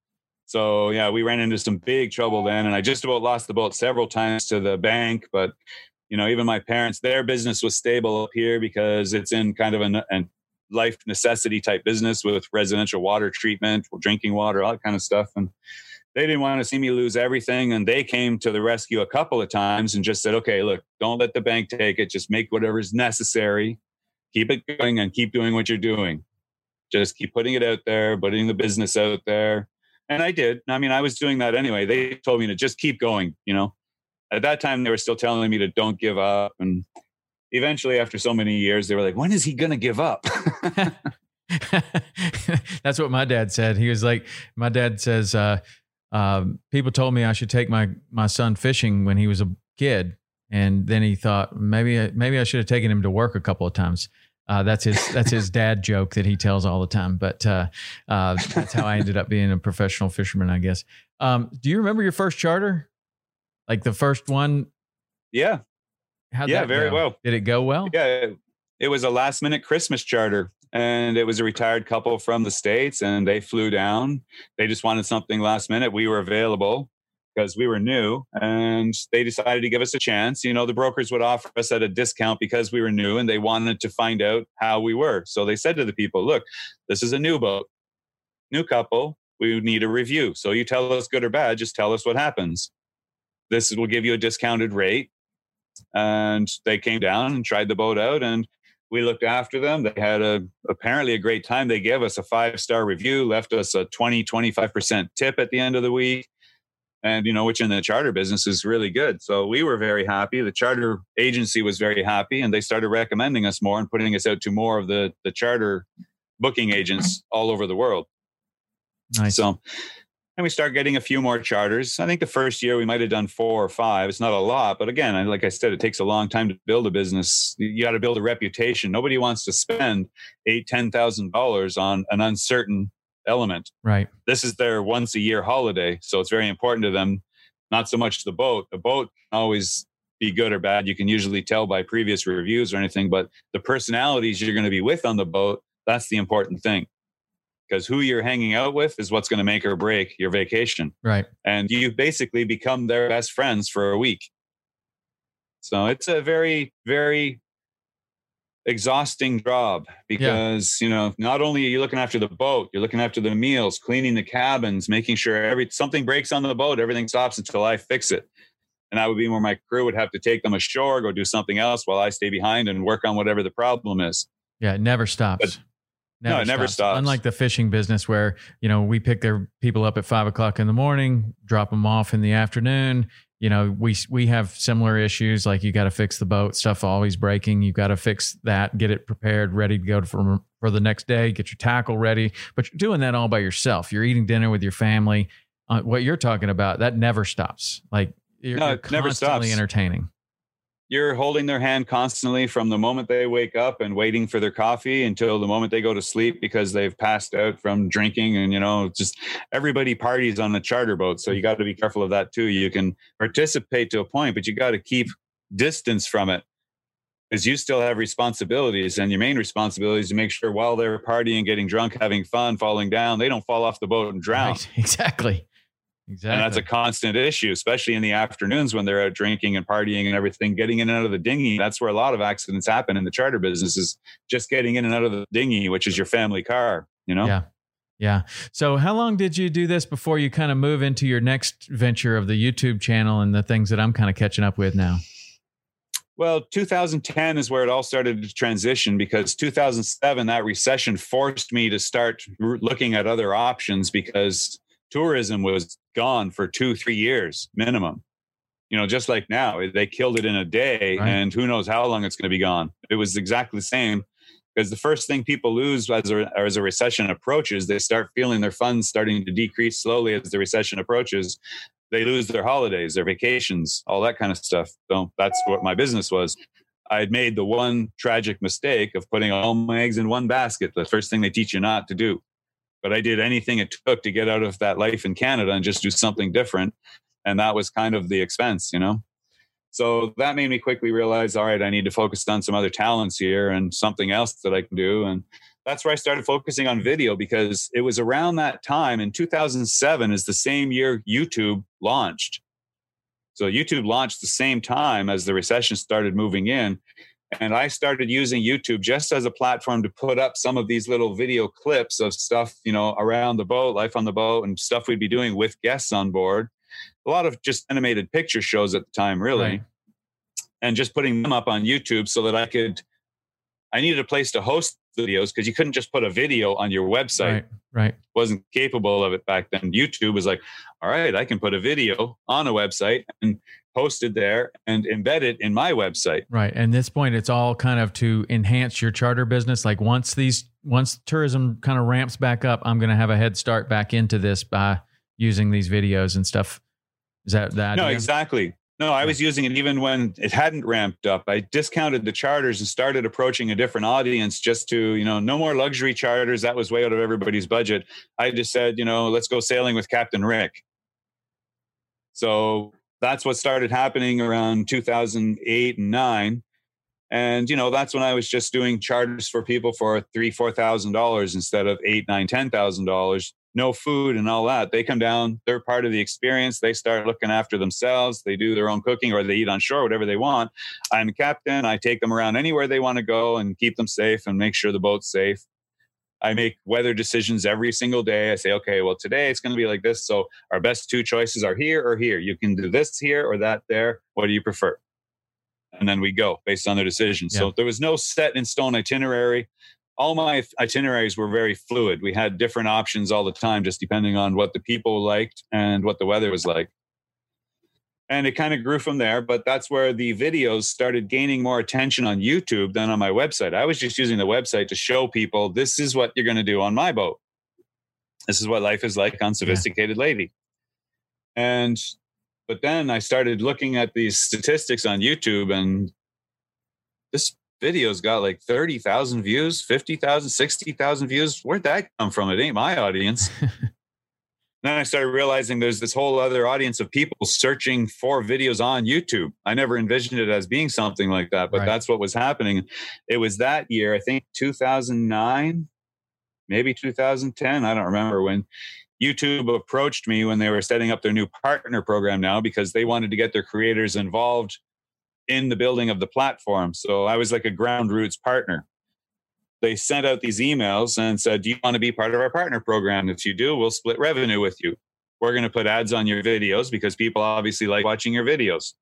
So, yeah, we ran into some big trouble then. And I just about lost the boat several times to the bank. But you know, even my parents, their business was stable up here because it's in kind of an, an life necessity type business with residential water treatment, drinking water, all that kind of stuff. And they didn't want to see me lose everything. And they came to the rescue a couple of times and just said, okay, look, don't let the bank take it. Just make whatever's necessary. Keep it going and keep doing what you're doing. Just keep putting it out there, putting the business out there. And I did. I mean, I was doing that anyway. They told me to just keep going, you know. At that time, they were still telling me to don't give up. And eventually, after so many years, they were like, when is he going to give up? That's what my dad said. He was like, my dad says, uh, um, people told me I should take my, my son fishing when he was a kid. And then he thought maybe, maybe I should have taken him to work a couple of times. Uh, that's his, that's his dad joke that he tells all the time. But uh, uh, that's how I ended up being a professional fisherman, I guess. Um, do you remember your first charter? Like the first one? Yeah. How'd yeah, that very go? well. Did it go well? Yeah. It was a last minute Christmas charter. And it was a retired couple from the States, and they flew down. They just wanted something last minute. We were available because we were new, and they decided to give us a chance. You know, the brokers would offer us at a discount because we were new, and they wanted to find out how we were. So they said to the people, look, this is a new boat, new couple. We need a review. So you tell us good or bad, just tell us what happens. This will give you a discounted rate. And they came down and tried the boat out, and we looked after them. They had a apparently a great time. They gave us a five-star review, left us a twenty, twenty-five percent tip at the end of the week. And, you know, which in the charter business is really good. So we were very happy. The charter agency was very happy, and they started recommending us more and putting us out to more of the, the charter booking agents all over the world. Nice. So, and we start getting a few more charters. I think the first year we might have done four or five. It's not a lot, but again, like I said, it takes a long time to build a business. You got to build a reputation. Nobody wants to spend eight, ten thousand dollars on an uncertain element. Right. This is their once a year holiday, so it's very important to them. Not so much the boat. The boat can always be good or bad. You can usually tell by previous reviews or anything, but the personalities you're going to be with on the boat, that's the important thing. Because who you're hanging out with is what's going to make or break your vacation. Right. And you basically become their best friends for a week. So it's a very, very exhausting job because, yeah. you know, not only are you looking after the boat, you're looking after the meals, cleaning the cabins, making sure every something breaks on the boat, everything stops until I fix it. And I would be where my crew would have to take them ashore, go do something else while I stay behind and work on whatever the problem is. Yeah, it never stops. But, Never no, it stops. never stops. Unlike the fishing business where, you know, we pick their people up at five o'clock in the morning, drop them off in the afternoon. You know, we we have similar issues. Like you got to fix the boat, stuff always breaking. You got to fix that, get it prepared, ready to go for, for the next day, get your tackle ready. But you're doing that all by yourself. You're eating dinner with your family. Uh, what you're talking about, that never stops. Like you're, no, you're it never constantly stops. entertaining. You're holding their hand constantly from the moment they wake up and waiting for their coffee until the moment they go to sleep because they've passed out from drinking. And, you know, just everybody parties on a charter boat. So you got to be careful of that too. You can participate to a point, but you got to keep distance from it because you still have responsibilities. And your main responsibility is to make sure while they're partying, getting drunk, having fun, falling down, they don't fall off the boat and drown. Right. Exactly. Exactly. And that's a constant issue, especially in the afternoons when they're out drinking and partying and everything, getting in and out of the dinghy. That's where a lot of accidents happen in the charter business is just getting in and out of the dinghy, which is your family car, you know? Yeah. Yeah. So how long did you do this before you kind of move into your next venture of the YouTube channel and the things that I'm kind of catching up with now? Well, two thousand ten is where it all started to transition because two thousand seven, that recession forced me to start looking at other options because tourism was gone for two, three years minimum. You know, just like now, they killed it in a day, right. And who knows how long it's going to be gone. It was exactly the same because the first thing people lose as a, as a recession approaches, they start feeling their funds starting to decrease slowly as the recession approaches. They lose their holidays, their vacations, all that kind of stuff. So that's what my business was. I had made the one tragic mistake of putting all my eggs in one basket, the first thing they teach you not to do. But I did anything it took to get out of that life in Canada and just do something different. And that was kind of the expense, you know? So that made me quickly realize, all right, I need to focus on some other talents here and something else that I can do. And that's where I started focusing on video because it was around that time in two thousand seven is the same year YouTube launched. So YouTube launched the same time as the recession started moving in. And I started using YouTube just as a platform to put up some of these little video clips of stuff, you know, around the boat, life on the boat, and stuff we'd be doing with guests on board. A lot of just animated picture shows at the time, really. Right. And just putting them up on YouTube so that I could, I needed a place to host videos because you couldn't just put a video on your website. Right, right. Wasn't capable of it back then. YouTube was like, all right, I can put a video on a website and post it there and embed it in my website. Right. And at this point, it's all kind of to enhance your charter business. Like once these, once tourism kind of ramps back up, I'm going to have a head start back into this by using these videos and stuff. Is that that? No, exactly. No, I was using it even when it hadn't ramped up. I discounted the charters and started approaching a different audience just to, you know, no more luxury charters. That was way out of everybody's budget. I just said, you know, let's go sailing with Captain Rick. So that's what started happening around two thousand eight and nine. And, you know, that's when I was just doing charters for people for three, four thousand dollars instead of eight, nine, ten thousand dollars. No food and all that. They come down, they're part of the experience. They start looking after themselves. They do their own cooking or they eat on shore, whatever they want. I'm the captain. I take them around anywhere they want to go and keep them safe and make sure the boat's safe. I make weather decisions every single day. I say, okay, well, today it's going to be like this. So our best two choices are here or here. You can do this here or that there. What do you prefer? And then we go based on their decision. Yeah. So there was no set in stone itinerary. All my itineraries were very fluid. We had different options all the time, just depending on what the people liked and what the weather was like. And it kind of grew from there, but that's where the videos started gaining more attention on YouTube than on my website. I was just using the website to show people, this is what you're going to do on my boat. This is what life is like on Sophisticated yeah. Lady. And, but then I started looking at these statistics on YouTube, and this video's got like thirty thousand views, fifty thousand, sixty thousand views. Where'd that come from? It ain't my audience. Then I started realizing there's this whole other audience of people searching for videos on YouTube. I never envisioned it as being something like that, but right. that's what was happening. It was that year, I think two thousand nine, maybe two thousand ten. I don't remember when YouTube approached me when they were setting up their new partner program now, because they wanted to get their creators involved in the building of the platform. So I was like a ground roots partner. They sent out these emails and said, do you want to be part of our partner program? If you do, we'll split revenue with you. We're going to put ads on your videos because people obviously like watching your videos.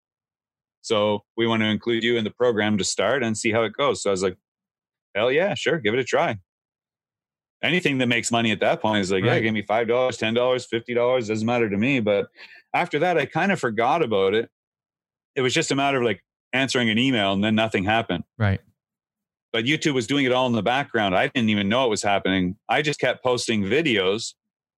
So we want to include you in the program to start and see how it goes. So I was like, hell yeah, sure. Give it a try. Anything that makes money at that point is like, right. yeah, give me five dollars, ten dollars, fifty dollars. Doesn't matter to me. But after that, I kind of forgot about it. It was just a matter of like, answering an email and then nothing happened. Right. But YouTube was doing it all in the background. I didn't even know it was happening. I just kept posting videos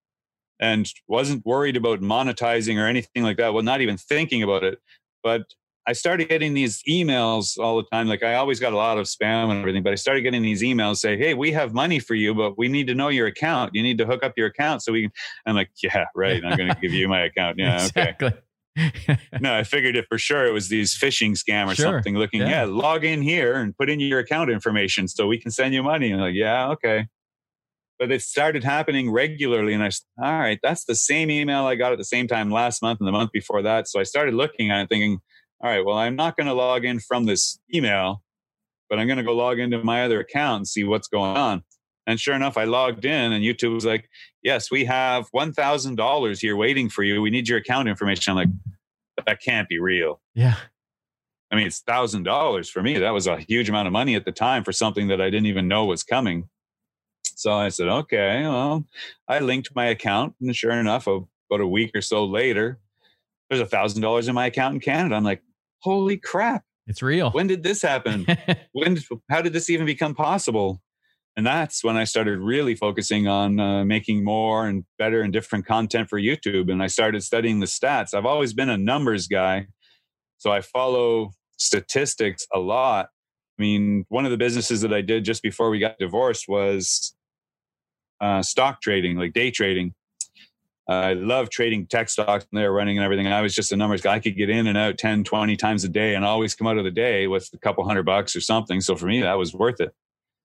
and wasn't worried about monetizing or anything like that. Well, not even thinking about it. But I started getting these emails all the time. Like I always got a lot of spam and everything, but I started getting these emails say, hey, we have money for you, but we need to know your account. You need to hook up your account so we can. I'm like, yeah, right. I'm going to give you my account. Yeah. Exactly. Okay. No, I figured it for sure. It was these phishing scam or sure. something looking, yeah. yeah, log in here and put in your account information so we can send you money. And I'm like, yeah, okay. But it started happening regularly. And I said, all right, that's the same email I got at the same time last month and the month before that. So I started looking at it thinking, all right, well, I'm not going to log in from this email, but I'm going to go log into my other account and see what's going on. And sure enough, I logged in and YouTube was like, yes, we have one thousand dollars here waiting for you. We need your account information. I'm like, that can't be real. Yeah. I mean, it's one thousand dollars for me. That was a huge amount of money at the time for something that I didn't even know was coming. So I said, okay, well, I linked my account. And sure enough, about a week or so later, there's one thousand dollars in my account in Canada. I'm like, holy crap. It's real. When did this happen? when? How did this even become possible? And that's when I started really focusing on uh, making more and better and different content for YouTube. And I started studying the stats. I've always been a numbers guy, so I follow statistics a lot. I mean, one of the businesses that I did just before we got divorced was uh, stock trading, like day trading. Uh, I love trading tech stocks and they're running and everything. I was just a numbers guy. I could get in and out ten, twenty times a day and always come out of the day with a couple hundred bucks or something. So for me, that was worth it.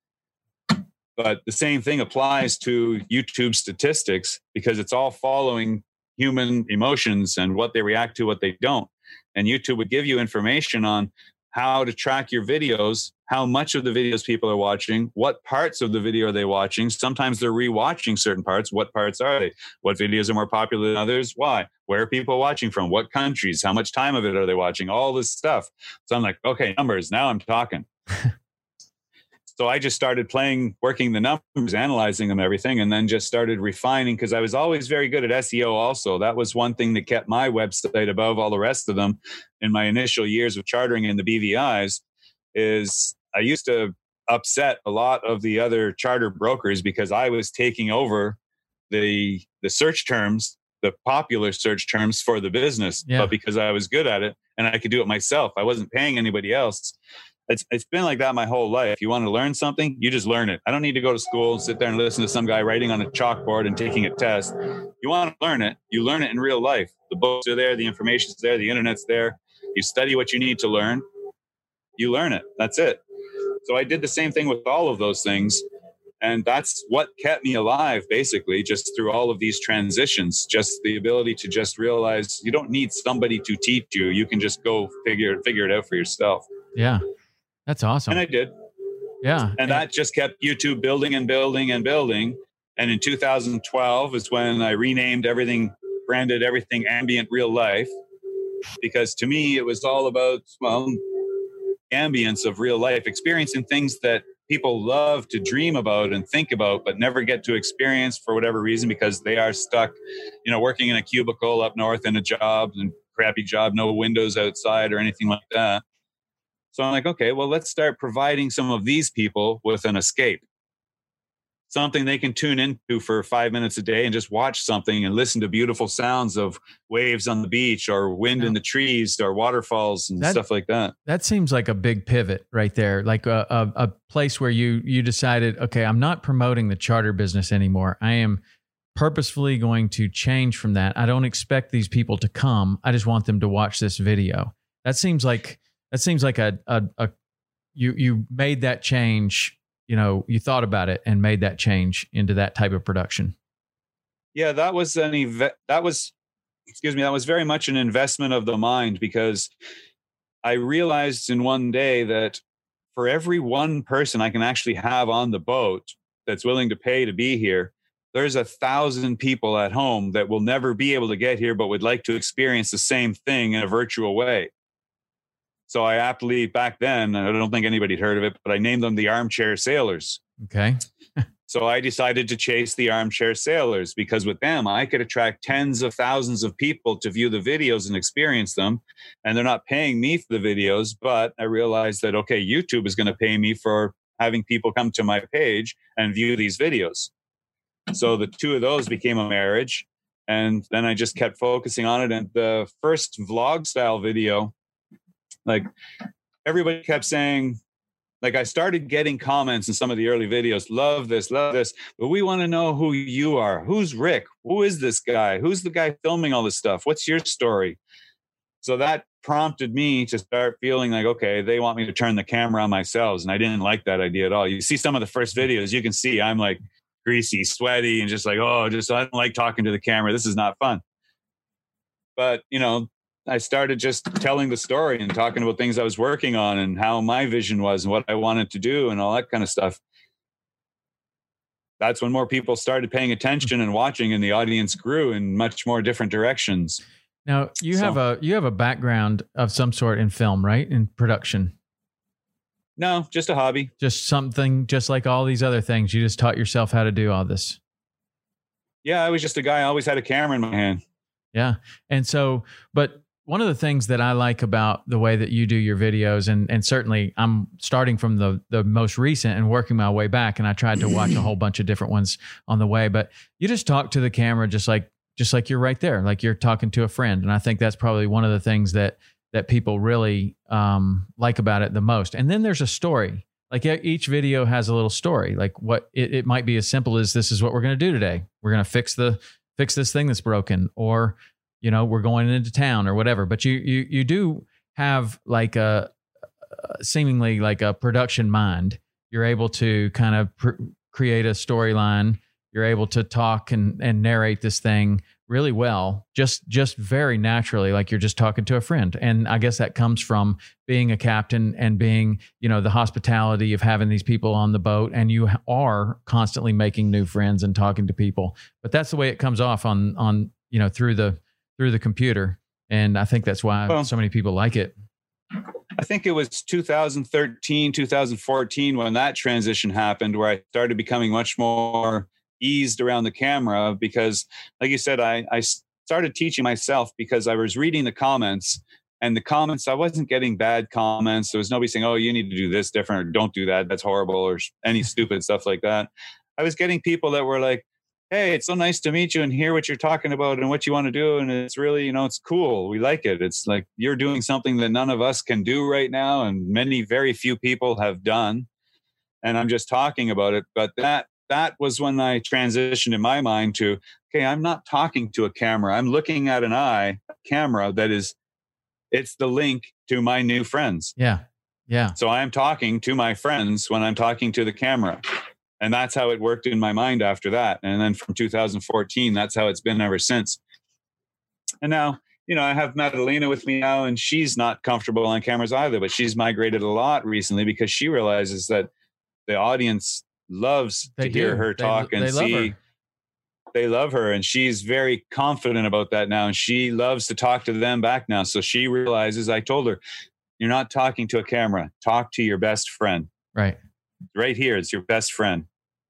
But the same thing applies to YouTube statistics because it's all following human emotions and what they react to, what they don't. And YouTube would give you information on how to track your videos, how much of the videos people are watching, what parts of the video are they watching. Sometimes they're rewatching certain parts. What parts are they? What videos are more popular than others? Why? Where are people watching from? What countries? How much time of it are they watching? All this stuff. So I'm like, okay, numbers, now I'm talking. So I just started playing, working the numbers, analyzing them, everything, and then just started refining, because I was always very good at S E O also. That was one thing that kept my website above all the rest of them in my initial years of chartering in the B V Is, is I used to upset a lot of the other charter brokers because I was taking over the the search terms, the popular search terms for the business, yeah. But because I was good at it and I could do it myself, I wasn't paying anybody else. It's it's been like that my whole life. You want to learn something, you just learn it. I don't need to go to school and sit there and listen to some guy writing on a chalkboard and taking a test. You want to learn it, you learn it in real life. The books are there, the information's there, the internet's there. You study what you need to learn, you learn it. That's it. So I did the same thing with all of those things. And that's what kept me alive, basically, just through all of these transitions, just the ability to just realize you don't need somebody to teach you. You can just go figure, figure it out for yourself. Yeah. That's awesome. And I did. Yeah. And that just kept YouTube building and building and building. And in two thousand twelve is when I renamed everything, branded everything Ambient Real Life. Because to me, it was all about, well, ambience of real life, experiencing things that people love to dream about and think about, but never get to experience for whatever reason, because they are stuck, you know, working in a cubicle up north in a job and crappy job, no windows outside or anything like that. So I'm like, okay, well, let's start providing some of these people with an escape, something they can tune into for five minutes a day and just watch something and listen to beautiful sounds of waves on the beach or wind yeah. in the trees or waterfalls and that, stuff like that. That seems like a big pivot right there. Like a, a, a place where you, you decided, okay, I'm not promoting the charter business anymore. I am purposefully going to change from that. I don't expect these people to come. I just want them to watch this video. That seems like That seems like a, a, a you you made that change, you know, you thought about it and made that change into that type of production. Yeah, that was an ev- that was, excuse me, that was very much an investment of the mind, because I realized in one day that for every one person I can actually have on the boat that's willing to pay to be here, there's a thousand people at home that will never be able to get here, but would like to experience the same thing in a virtual way. So I aptly, back then, I don't think anybody had heard of it, but I named them the Armchair Sailors. Okay. So I decided to chase the Armchair Sailors, because with them, I could attract tens of thousands of people to view the videos and experience them. And they're not paying me for the videos, but I realized that, okay, YouTube is going to pay me for having people come to my page and view these videos. So the two of those became a marriage. And then I just kept focusing on it. And the first vlog style video, like everybody kept saying, like I started getting comments in some of the early videos, love this, love this, but we want to know who you are. Who's Rick? Who is this guy? Who's the guy filming all this stuff? What's your story? So that prompted me to start feeling like, okay, they want me to turn the camera on myself. And I didn't like that idea at all. You see some of the first videos, you can see I'm like greasy, sweaty, and just like, oh, just I don't like talking to the camera. This is not fun. But, you know, I started just telling the story and talking about things I was working on and how my vision was and what I wanted to do and all that kind of stuff. That's when more people started paying attention and watching, and the audience grew in much more different directions. Now you so, have a you have a background of some sort in film, right? In production. No, just a hobby. Just something, just like all these other things. You just taught yourself how to do all this. Yeah, I was just a guy. I always had a camera in my hand. Yeah. And so, but one of the things that I like about the way that you do your videos, and and certainly I'm starting from the the most recent and working my way back, and I tried to watch a whole bunch of different ones on the way, but you just talk to the camera just like just like you're right there, like you're talking to a friend. And I think that's probably one of the things that that people really um, like about it the most. And then there's a story. Like each video has a little story. Like what it, it might be as simple as, this is what we're going to do today. We're going to fix the fix this thing that's broken, or you know, we're going into town or whatever. But you you you do have like a seemingly like a production mind. You're able to kind of pr- create a storyline. You're able to talk and, and narrate this thing really well, just just very naturally, like you're just talking to a friend. And I guess that comes from being a captain and being, you know, the hospitality of having these people on the boat, and you are constantly making new friends and talking to people. But that's the way it comes off on on you know through the through the computer, and I think that's why well, so many people like it. I think it was two thousand thirteen, two thousand fourteen when that transition happened, where I started becoming much more eased around the camera, because like you said, I, I started teaching myself because I was reading the comments, and the comments, I wasn't getting bad comments. There was nobody saying, oh, you need to do this different, or don't do that, that's horrible, or any stupid stuff like that. I was getting people that were like, hey, it's so nice to meet you and hear what you're talking about and what you want to do. And it's really, you know, it's cool. We like it. It's like you're doing something that none of us can do right now, and many, very few people have done. And I'm just talking about it. But that that was when I transitioned in my mind to, okay, I'm not talking to a camera. I'm looking at an eye, a camera that is, it's the link to my new friends. Yeah. Yeah. So I'm talking to my friends when I'm talking to the camera. And that's how it worked in my mind after that. And then from two thousand fourteen, that's how it's been ever since. And now, you know, I have Madalena with me now, and she's not comfortable on cameras either, but she's migrated a lot recently because she realizes that the audience loves they to do. hear her talk they, and they see. Love her. They love her, and she's very confident about that now. And she loves to talk to them back now. So she realizes, I told her, you're not talking to a camera. Talk to your best friend. Right. Right here, it's your best friend.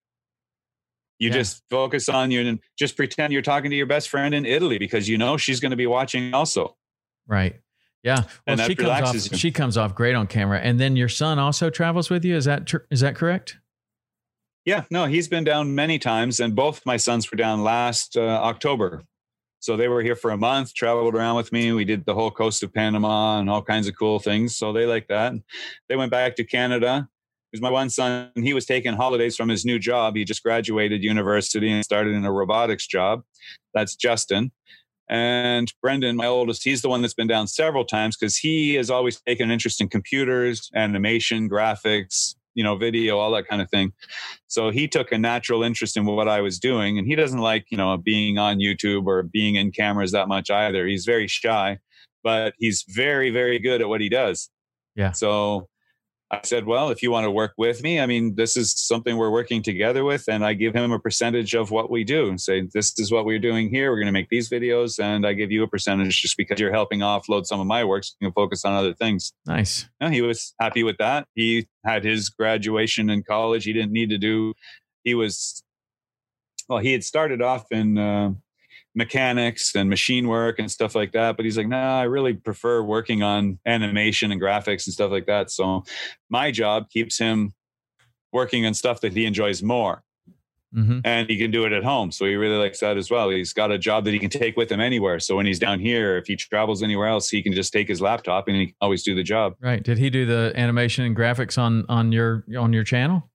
You yeah. just focus on you and just pretend you're talking to your best friend in Italy, because you know she's going to be watching also. Right. Yeah. Well, and that she comes off, relaxes you. She comes off great on camera. And then your son also travels with you. Is that tr- is that correct? Yeah. No, he's been down many times, and both my sons were down last uh, October. So they were here for a month, traveled around with me. We did the whole coast of Panama and all kinds of cool things. So they like that. They went back to Canada. Because my one son, he was taking holidays from his new job. He just graduated university and started in a robotics job. That's Justin. And Brendan, my oldest, he's the one that's been down several times because he has always taken an interest in computers, animation, graphics, you know, video, all that kind of thing. So he took a natural interest in what I was doing. And he doesn't like, you know, being on YouTube or being in cameras that much either. He's very shy, but he's very, very good at what he does. Yeah. So I said, well, if you want to work with me, I mean, this is something we're working together with. And I give him a percentage of what we do and say, this is what we're doing here. We're going to make these videos. And I give you a percentage just because you're helping offload some of my work. So you can focus on other things. Nice. Yeah, he was happy with that. He had his graduation in college. He didn't need to do, he was, well, he had started off in uh, mechanics and machine work and stuff like that. But he's like, nah, I really prefer working on animation and graphics and stuff like that. So my job keeps him working on stuff that he enjoys more. Mm-hmm. And he can do it at home. So he really likes that as well. He's got a job that he can take with him anywhere. So when he's down here, if he travels anywhere else, he can just take his laptop and he can always do the job. Right. Did he do the animation and graphics on, on your, on your channel?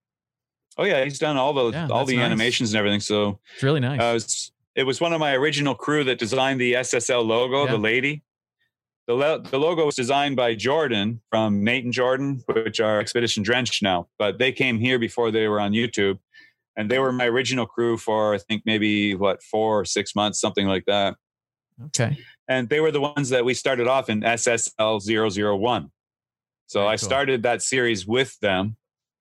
Oh yeah. He's done all the, yeah, all the nice. animations and everything. So it's really nice. Uh, it's, It was one of my original crew that designed the S S L logo, yeah. the lady. The, lo- the logo was designed by Jordan from Nate and Jordan, which are Expedition Drench now. But they came here before they were on YouTube. And they were my original crew for, I think, maybe, what, four or six months, something like that. Okay. And they were the ones that we started off in S S L zero zero one. So Very I cool. started that series with them.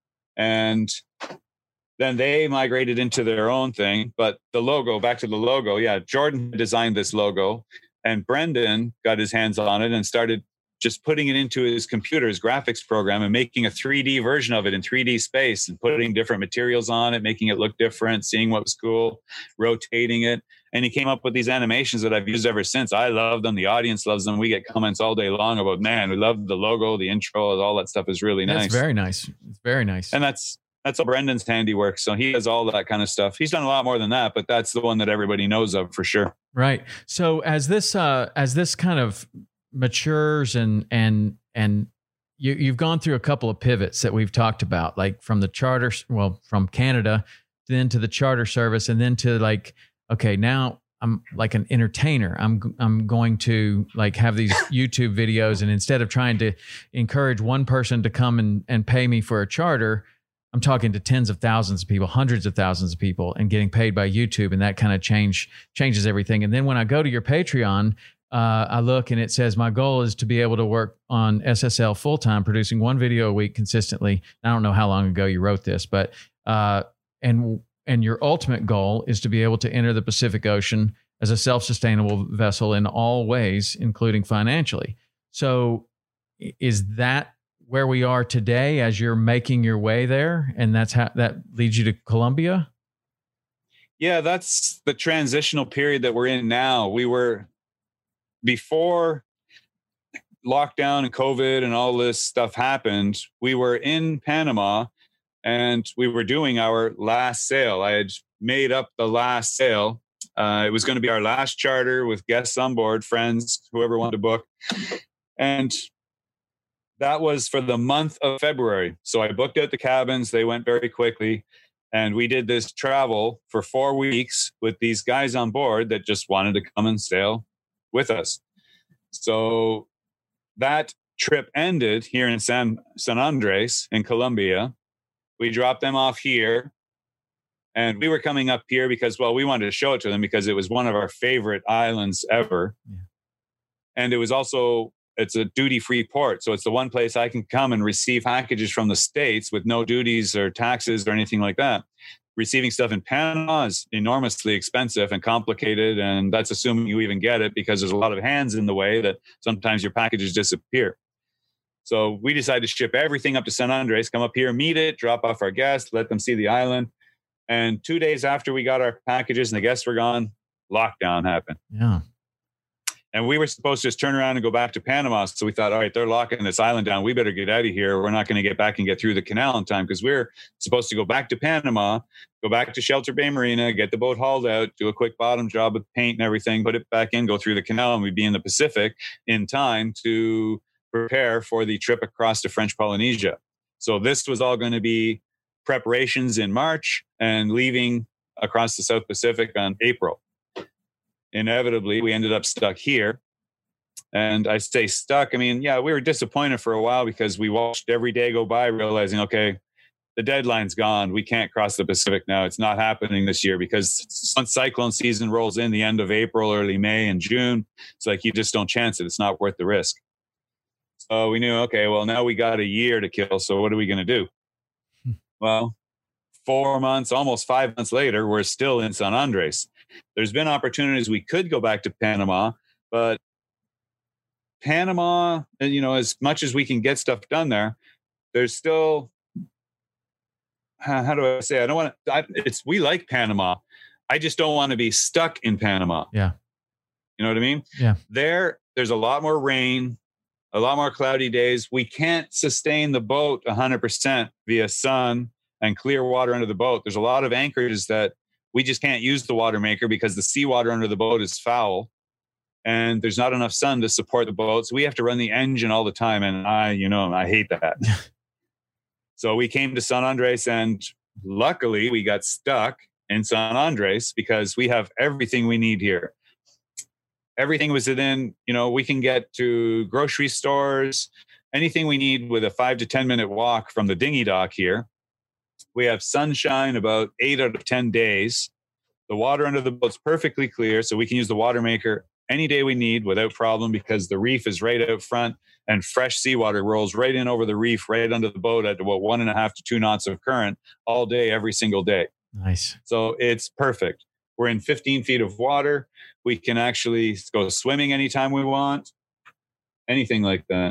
And then they migrated into their own thing. But the logo, back to the logo, yeah, Jordan designed this logo. And Brendan got his hands on it and started just putting it into his computer's graphics program and making a three D version of it in three D space and putting different materials on it, making it look different, seeing what was cool, rotating it. And he came up with these animations that I've used ever since. I love them. The audience loves them. We get comments all day long about, man, we love the logo, the intro, all that stuff is really nice. It's very nice. It's very nice. And that's that's all Brendan's handiwork. So he does all that kind of stuff. He's done a lot more than that, but that's the one that everybody knows of for sure. Right. So as this uh, as this kind of matures and and and you you've gone through a couple of pivots that we've talked about, like from the charter, well, from Canada, then to the charter service, and then to like, okay, now I'm like an entertainer. I'm I'm going to like have these YouTube videos, and instead of trying to encourage one person to come and, and pay me for a charter, I'm talking to tens of thousands of people, hundreds of thousands of people, and getting paid by YouTube, and that kind of change changes everything. And then when I go to your Patreon, uh, I look and it says my goal is to be able to work on S S L full time, producing one video a week consistently. I don't know how long ago you wrote this, but uh, and and your ultimate goal is to be able to enter the Pacific Ocean as a self-sustainable vessel in all ways, including financially. So, is that where we are today as you're making your way there, and that's how that leads you to Colombia? Yeah, that's the transitional period that we're in now. We were before lockdown and COVID and all this stuff happened. We were in Panama and we were doing our last sail. I had made up the last sail. Uh, it was going to be our last charter with guests on board, friends, whoever wanted to book. And that was for the month of February. So I booked out the cabins. They went very quickly. And we did this travel for four weeks with these guys on board that just wanted to come and sail with us. So that trip ended here in San, San Andres in Colombia. We dropped them off here. And we were coming up here because, well, we wanted to show it to them because it was one of our favorite islands ever. Yeah. And it was also, it's a duty-free port. So it's the one place I can come and receive packages from the States with no duties or taxes or anything like that. Receiving stuff in Panama is enormously expensive and complicated. And that's assuming you even get it because there's a lot of hands in the way that sometimes your packages disappear. So we decided to ship everything up to San Andres, come up here, meet it, drop off our guests, let them see the island. And two days after we got our packages and the guests were gone, lockdown happened. Yeah. And we were supposed to just turn around and go back to Panama. So we thought, all right, they're locking this island down. We better get out of here. We're not going to get back and get through the canal in time because we're supposed to go back to Panama, go back to Shelter Bay Marina, get the boat hauled out, do a quick bottom job with paint and everything, put it back in, go through the canal, and we'd be in the Pacific in time to prepare for the trip across to French Polynesia. So this was all going to be preparations in March and leaving across the South Pacific on April. Inevitably, we ended up stuck here. And I say stuck. I mean, yeah, we were disappointed for a while because we watched every day go by realizing, okay, the deadline's gone. We can't cross the Pacific now. It's not happening this year because once cyclone season rolls in the end of April, early May and June, it's like you just don't chance it. It's not worth the risk. So we knew, okay, well, now we got a year to kill. So what are we going to do? Hmm. Well, four months, almost five months later, we're still in San Andres. There's been opportunities we could go back to Panama, but Panama, you know, as much as we can get stuff done there, there's still, how do I say, I don't want to, it's, we like Panama. I just don't want to be stuck in Panama. Yeah. You know what I mean? Yeah. There, there's a lot more rain, a lot more cloudy days. We can't sustain the boat one hundred percent via sun and clear water under the boat. There's a lot of anchorages that we just can't use the water maker because the seawater under the boat is foul and there's not enough sun to support the boat. So we have to run the engine all the time. And I, you know, I hate that. So we came to San Andres and luckily we got stuck in San Andres because we have everything we need here. Everything was within, you know, we can get to grocery stores, anything we need with a five to ten minute walk from the dinghy dock here. We have sunshine about eight out of ten days. The water under the boat's perfectly clear, so we can use the water maker any day we need without problem because the reef is right out front and fresh seawater rolls right in over the reef, right under the boat at about one and a half to two knots of current all day, every single day. Nice. So it's perfect. We're in fifteen feet of water. We can actually go swimming anytime we want, anything like that.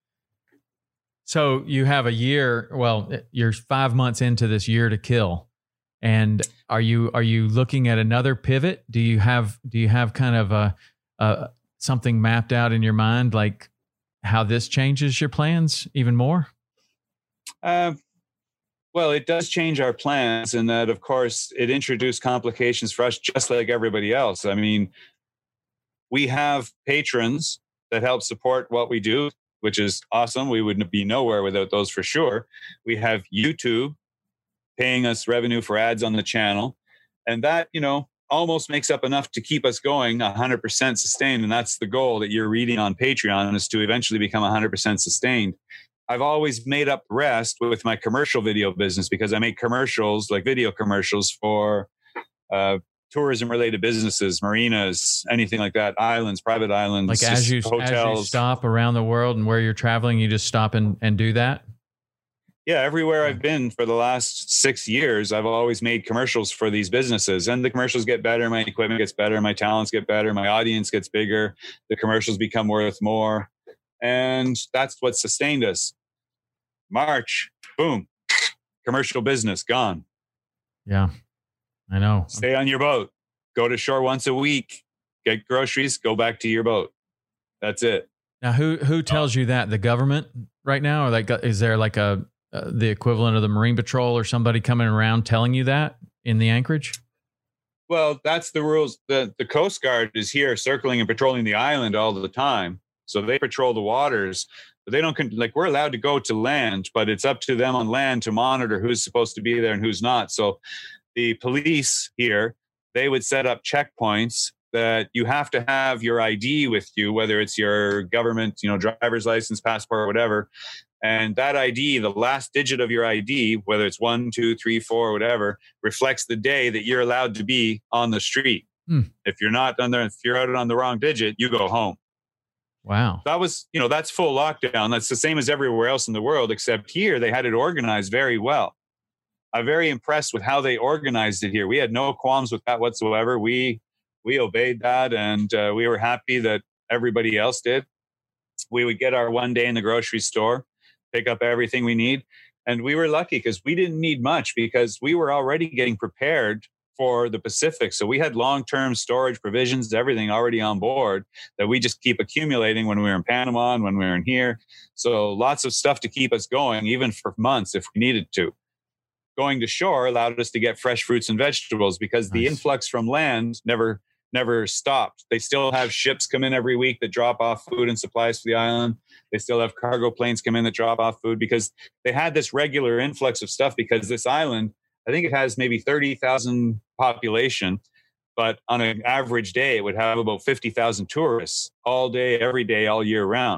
So you have a year, well, you're five months into this year to kill. And are you, are you looking at another pivot? Do you have, do you have kind of a, a something mapped out in your mind, like how this changes your plans even more? Uh, well, it does change our plans in that, of course, it introduced complications for us just like everybody else. I mean, we have patrons that help support what we do, which is awesome. We would be nowhere without those for sure. We have YouTube paying us revenue for ads on the channel. And that, you know, almost makes up enough to keep us going one hundred percent sustained. And that's the goal that you're reading on Patreon, is to eventually become one hundred percent sustained. I've always made up the rest with my commercial video business because I make commercials, like video commercials for uh, tourism related businesses, marinas, anything like that, islands, private islands, like as you, as you stop around the world and where you're traveling, you just stop and, and do that. Yeah, everywhere I've been for the last six years, I've always made commercials for these businesses, and the commercials get better. My equipment gets better. My talents get better. My audience gets bigger. The commercials become worth more. And that's what sustained us. March, boom, commercial business gone. Yeah, I know. Stay on your boat. Go to shore once a week. Get groceries. Go back to your boat. That's it. Now, who who tells you that? The government right now, or like, is there like a Uh, the equivalent of the Marine Patrol or somebody coming around telling you that in the anchorage? Well, that's the rules. The, the Coast Guard is here circling and patrolling the island all the time. So they patrol the waters. But they don't, like, we're allowed to go to land, but it's up to them on land to monitor who's supposed to be there and who's not. So the police here, they would set up checkpoints that you have to have your I D with you, whether it's your government, you know, driver's license, passport, whatever. And that I D, the last digit of your I D, whether it's one, two, three, four, whatever, reflects the day that you're allowed to be on the street. Hmm. If you're not on there, if you're out on the wrong digit, you go home. Wow. That was, you know, that's full lockdown. That's the same as everywhere else in the world, except here they had it organized very well. I'm very impressed with how they organized it here. We had no qualms with that whatsoever. We we obeyed that, and uh, we were happy that everybody else did. We would get our one day in the grocery store, pick up everything we need. And we were lucky because we didn't need much because we were already getting prepared for the Pacific. So we had long-term storage provisions, everything already on board that we just keep accumulating when we were in Panama and when we were in here. So lots of stuff to keep us going, even for months if we needed to. Going to shore allowed us to get fresh fruits and vegetables because nice. The influx from land never never stopped. They still have ships come in every week that drop off food and supplies to the island. They still have cargo planes come in that drop off food because they had this regular influx of stuff because this island, I think it has maybe thirty thousand population, but on an average day, it would have about fifty thousand tourists all day, every day, all year round.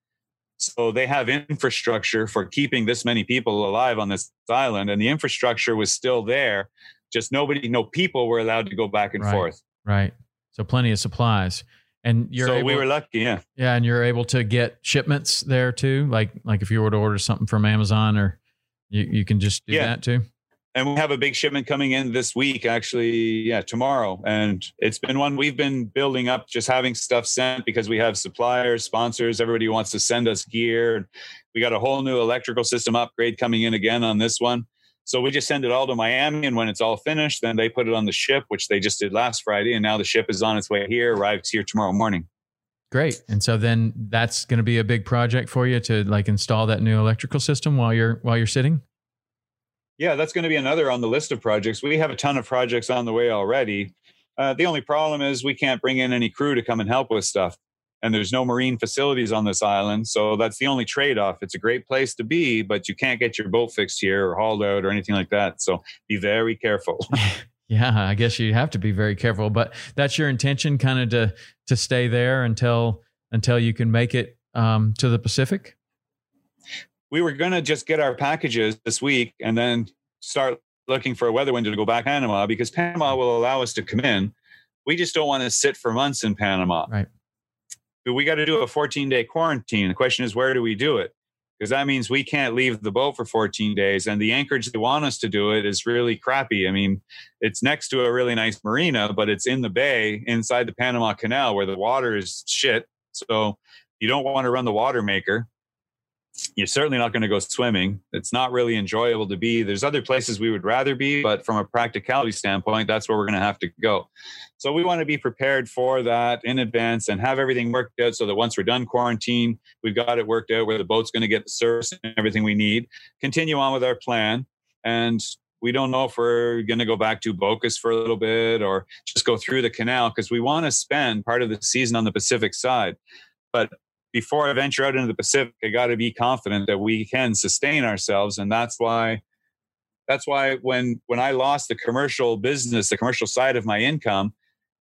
So they have infrastructure for keeping this many people alive on this island, and the infrastructure was still there. Just nobody, no people were allowed to go back and right, forth. Right. So plenty of supplies. And you're so able, we were lucky, yeah. Yeah, and you're able to get shipments there too? Like like if you were to order something from Amazon, or you, you can just do yeah. that too? And we have a big shipment coming in this week, actually, yeah, tomorrow. And it's been one we've been building up, just having stuff sent because we have suppliers, sponsors, everybody wants to send us gear. We got a whole new electrical system upgrade coming in again on this one. So we just send it all to Miami, and when it's all finished, then they put it on the ship, which they just did last Friday. And now the ship is on its way here, arrives here tomorrow morning. Great. And so then that's going to be a big project for you to like install that new electrical system while you're while you're sitting? Yeah, that's going to be another on the list of projects. We have a ton of projects on the way already. Uh, the only problem is we can't bring in any crew to come and help with stuff. And there's no marine facilities on this island. So that's the only trade-off. It's a great place to be, but you can't get your boat fixed here or hauled out or anything like that. So be very careful. Yeah, I guess you have to be very careful. But that's your intention, kind of to to stay there until until you can make it um, to the Pacific? We were going to just get our packages this week and then start looking for a weather window to go back to Panama, because Panama will allow us to come in. We just don't want to sit for months in Panama. Right. But we got to do a fourteen-day quarantine. The question is, where do we do it? Because that means we can't leave the boat for fourteen days. And the anchorage they want us to do it is really crappy. I mean, it's next to a really nice marina, but it's in the bay inside the Panama Canal where the water is shit. So you don't want to run the water maker. You're certainly not going to go swimming. It's not really enjoyable to be. There's other places we would rather be, but from a practicality standpoint, that's where we're going to have to go. So we want to be prepared for that in advance and have everything worked out so that once we're done quarantine, we've got it worked out where the boat's going to get the service and everything we need. Continue on with our plan. And we don't know if we're going to go back to Bocas for a little bit or just go through the canal, because we want to spend part of the season on the Pacific side. But before I venture out into the Pacific, I got to be confident that we can sustain ourselves. And that's why, that's why when, when I lost the commercial business, the commercial side of my income,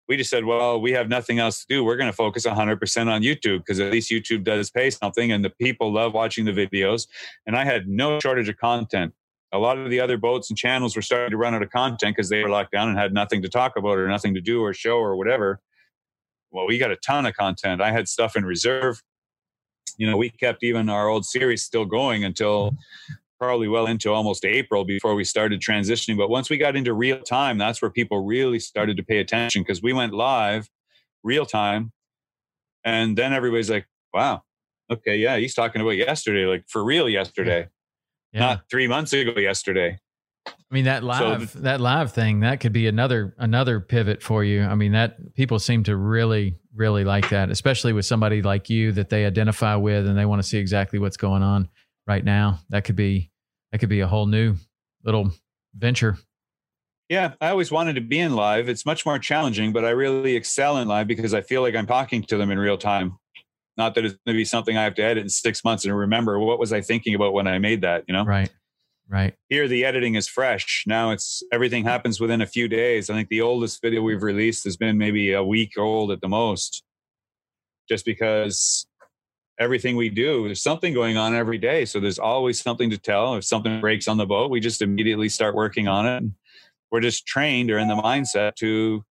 we just said, well, we have nothing else to do. We're going to focus one hundred percent on YouTube because at least YouTube does pay something and the people love watching the videos. And I had no shortage of content. A lot of the other boats and channels were starting to run out of content because they were locked down and had nothing to talk about or nothing to do or show or whatever. Well, we got a ton of content. I had stuff in reserve. You know, we kept even our old series still going until probably well into almost April before we started transitioning. But once we got into real time, that's where people really started to pay attention because we went live real time. And then everybody's like, wow, okay, yeah, he's talking about yesterday, like for real yesterday, yeah. not three months ago yesterday. I mean, that live, so, that live thing, that could be another, another pivot for you. I mean, that people seem to really, really like that, especially with somebody like you that they identify with and they want to see exactly what's going on right now. That could be, that could be a whole new little venture. Yeah. I always wanted to be in live. It's much more challenging, but I really excel in live because I feel like I'm talking to them in real time. Not that it's going to be something I have to edit in six months and remember what was I thinking about when I made that, you know? Right. Right. Here, the editing is fresh. Now it's everything happens within a few days. I think the oldest video we've released has been maybe a week old at the most, just because everything we do, there's something going on every day. So there's always something to tell. If something breaks on the boat, we just immediately start working on it. We're just trained or in the mindset to,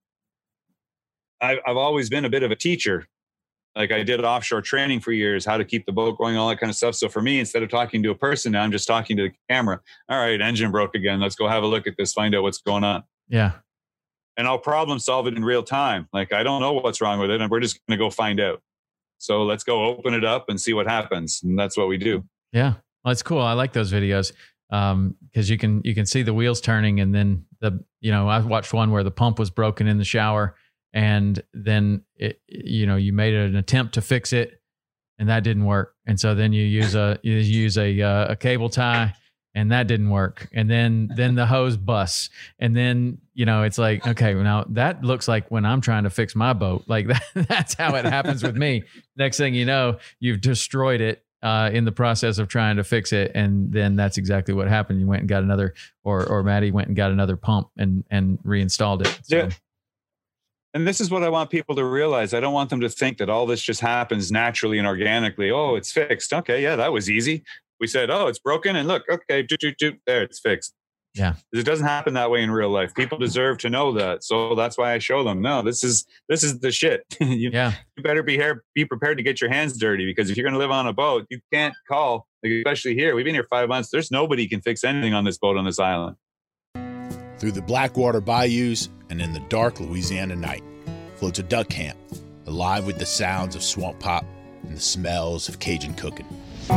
I, I've always been a bit of a teacher. Like I did offshore training for years, how to keep the boat going, all that kind of stuff. So for me, instead of talking to a person now, I'm just talking to the camera. All right, engine broke again. Let's go have a look at this, find out what's going on. Yeah. And I'll problem solve it in real time. Like I don't know what's wrong with it and we're just going to go find out. So let's go open it up and see what happens. And that's what we do. Yeah. Well, it's cool. I like those videos. Um, cause you can, you can see the wheels turning and then the, you know, I watched one where the pump was broken in the shower. And then, it, you know, you made an attempt to fix it and that didn't work. And so then you use a, you use a, uh, a cable tie and that didn't work. And then, then the hose busts. And then, you know, it's like, okay, well, now that looks like when I'm trying to fix my boat, like that, that's how it happens with me. Next thing you know, you've destroyed it uh, in the process of trying to fix it. And then that's exactly what happened. You went and got another, or, or Maddie went and got another pump and, and reinstalled it. So. Yeah. And this is what I want people to realize. I don't want them to think that all this just happens naturally and organically. Oh, it's fixed. Okay, yeah, that was easy. We said, oh, it's broken. And look, okay, doo, doo, doo, there, it's fixed. Yeah. It doesn't happen that way in real life. People deserve to know that. So that's why I show them, no, this is this is the shit. you, yeah. you better be here, be prepared to get your hands dirty because if you're going to live on a boat, you can't call, like especially here. We've been here five months. There's nobody can fix anything on this boat on this island. Through the Blackwater bayous and in the dark Louisiana night floats a duck camp, alive with the sounds of swamp pop and the smells of Cajun cooking.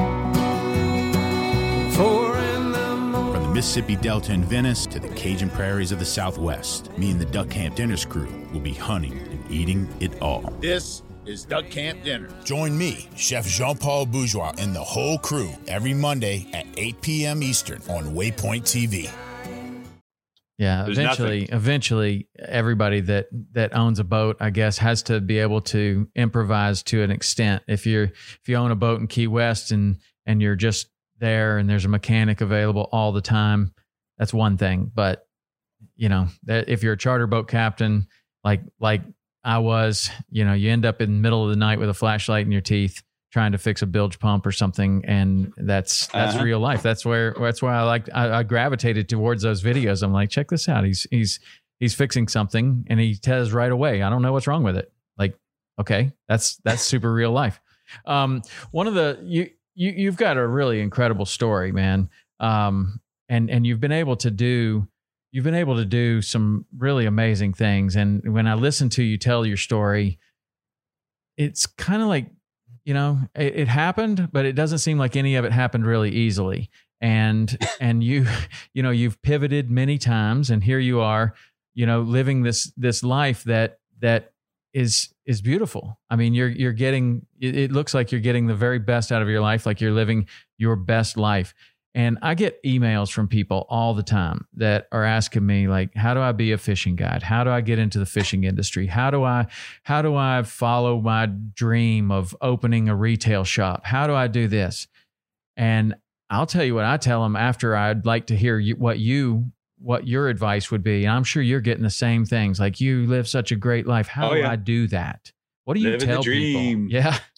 From the Mississippi Delta in Venice to the Cajun prairies of the Southwest, me and the Duck Camp Dinners crew will be hunting and eating it all. This is Duck Camp Dinner. Join me, Chef Jean-Paul Bourgeois, and the whole crew every Monday at eight p.m. Eastern on Waypoint T V. Yeah, There's eventually, nothing. eventually, everybody that that owns a boat, I guess, has to be able to improvise to an extent. If you're if you own a boat in Key West and and you're just there and there's a mechanic available all the time, that's one thing. But you know, that if you're a charter boat captain, like like I was, you know, you end up in the middle of the night with a flashlight in your teeth, trying to fix a bilge pump or something, and that's that's Uh-huh. real life. That's where that's why I like I, I gravitated towards those videos. I'm like, check this out. He's he's he's fixing something, and he tells right away, I don't know what's wrong with it. Like, okay, that's that's super real life. Um, one of the you you you've got a really incredible story, man. Um, and and you've been able to do you've been able to do some really amazing things. And when I listen to you tell your story, it's kind of like, you know, it, it happened, but it doesn't seem like any of it happened really easily. And, and you, you know, you've pivoted many times and here you are, you know, living this, this life that, that is, is beautiful. I mean, you're, you're getting, it, it looks like you're getting the very best out of your life. Like you're living your best life. And I get emails from people all the time that are asking me, like, how do I be a fishing guide? How do I get into the fishing industry? How do I, how do I follow my dream of opening a retail shop? How do I do this? And I'll tell you what I tell them after. I'd like to hear you, what you, what your advice would be. And I'm sure you're getting the same things. Like, you live such a great life. How oh, do yeah. I do that? What do you Living tell the dream. people? Yeah.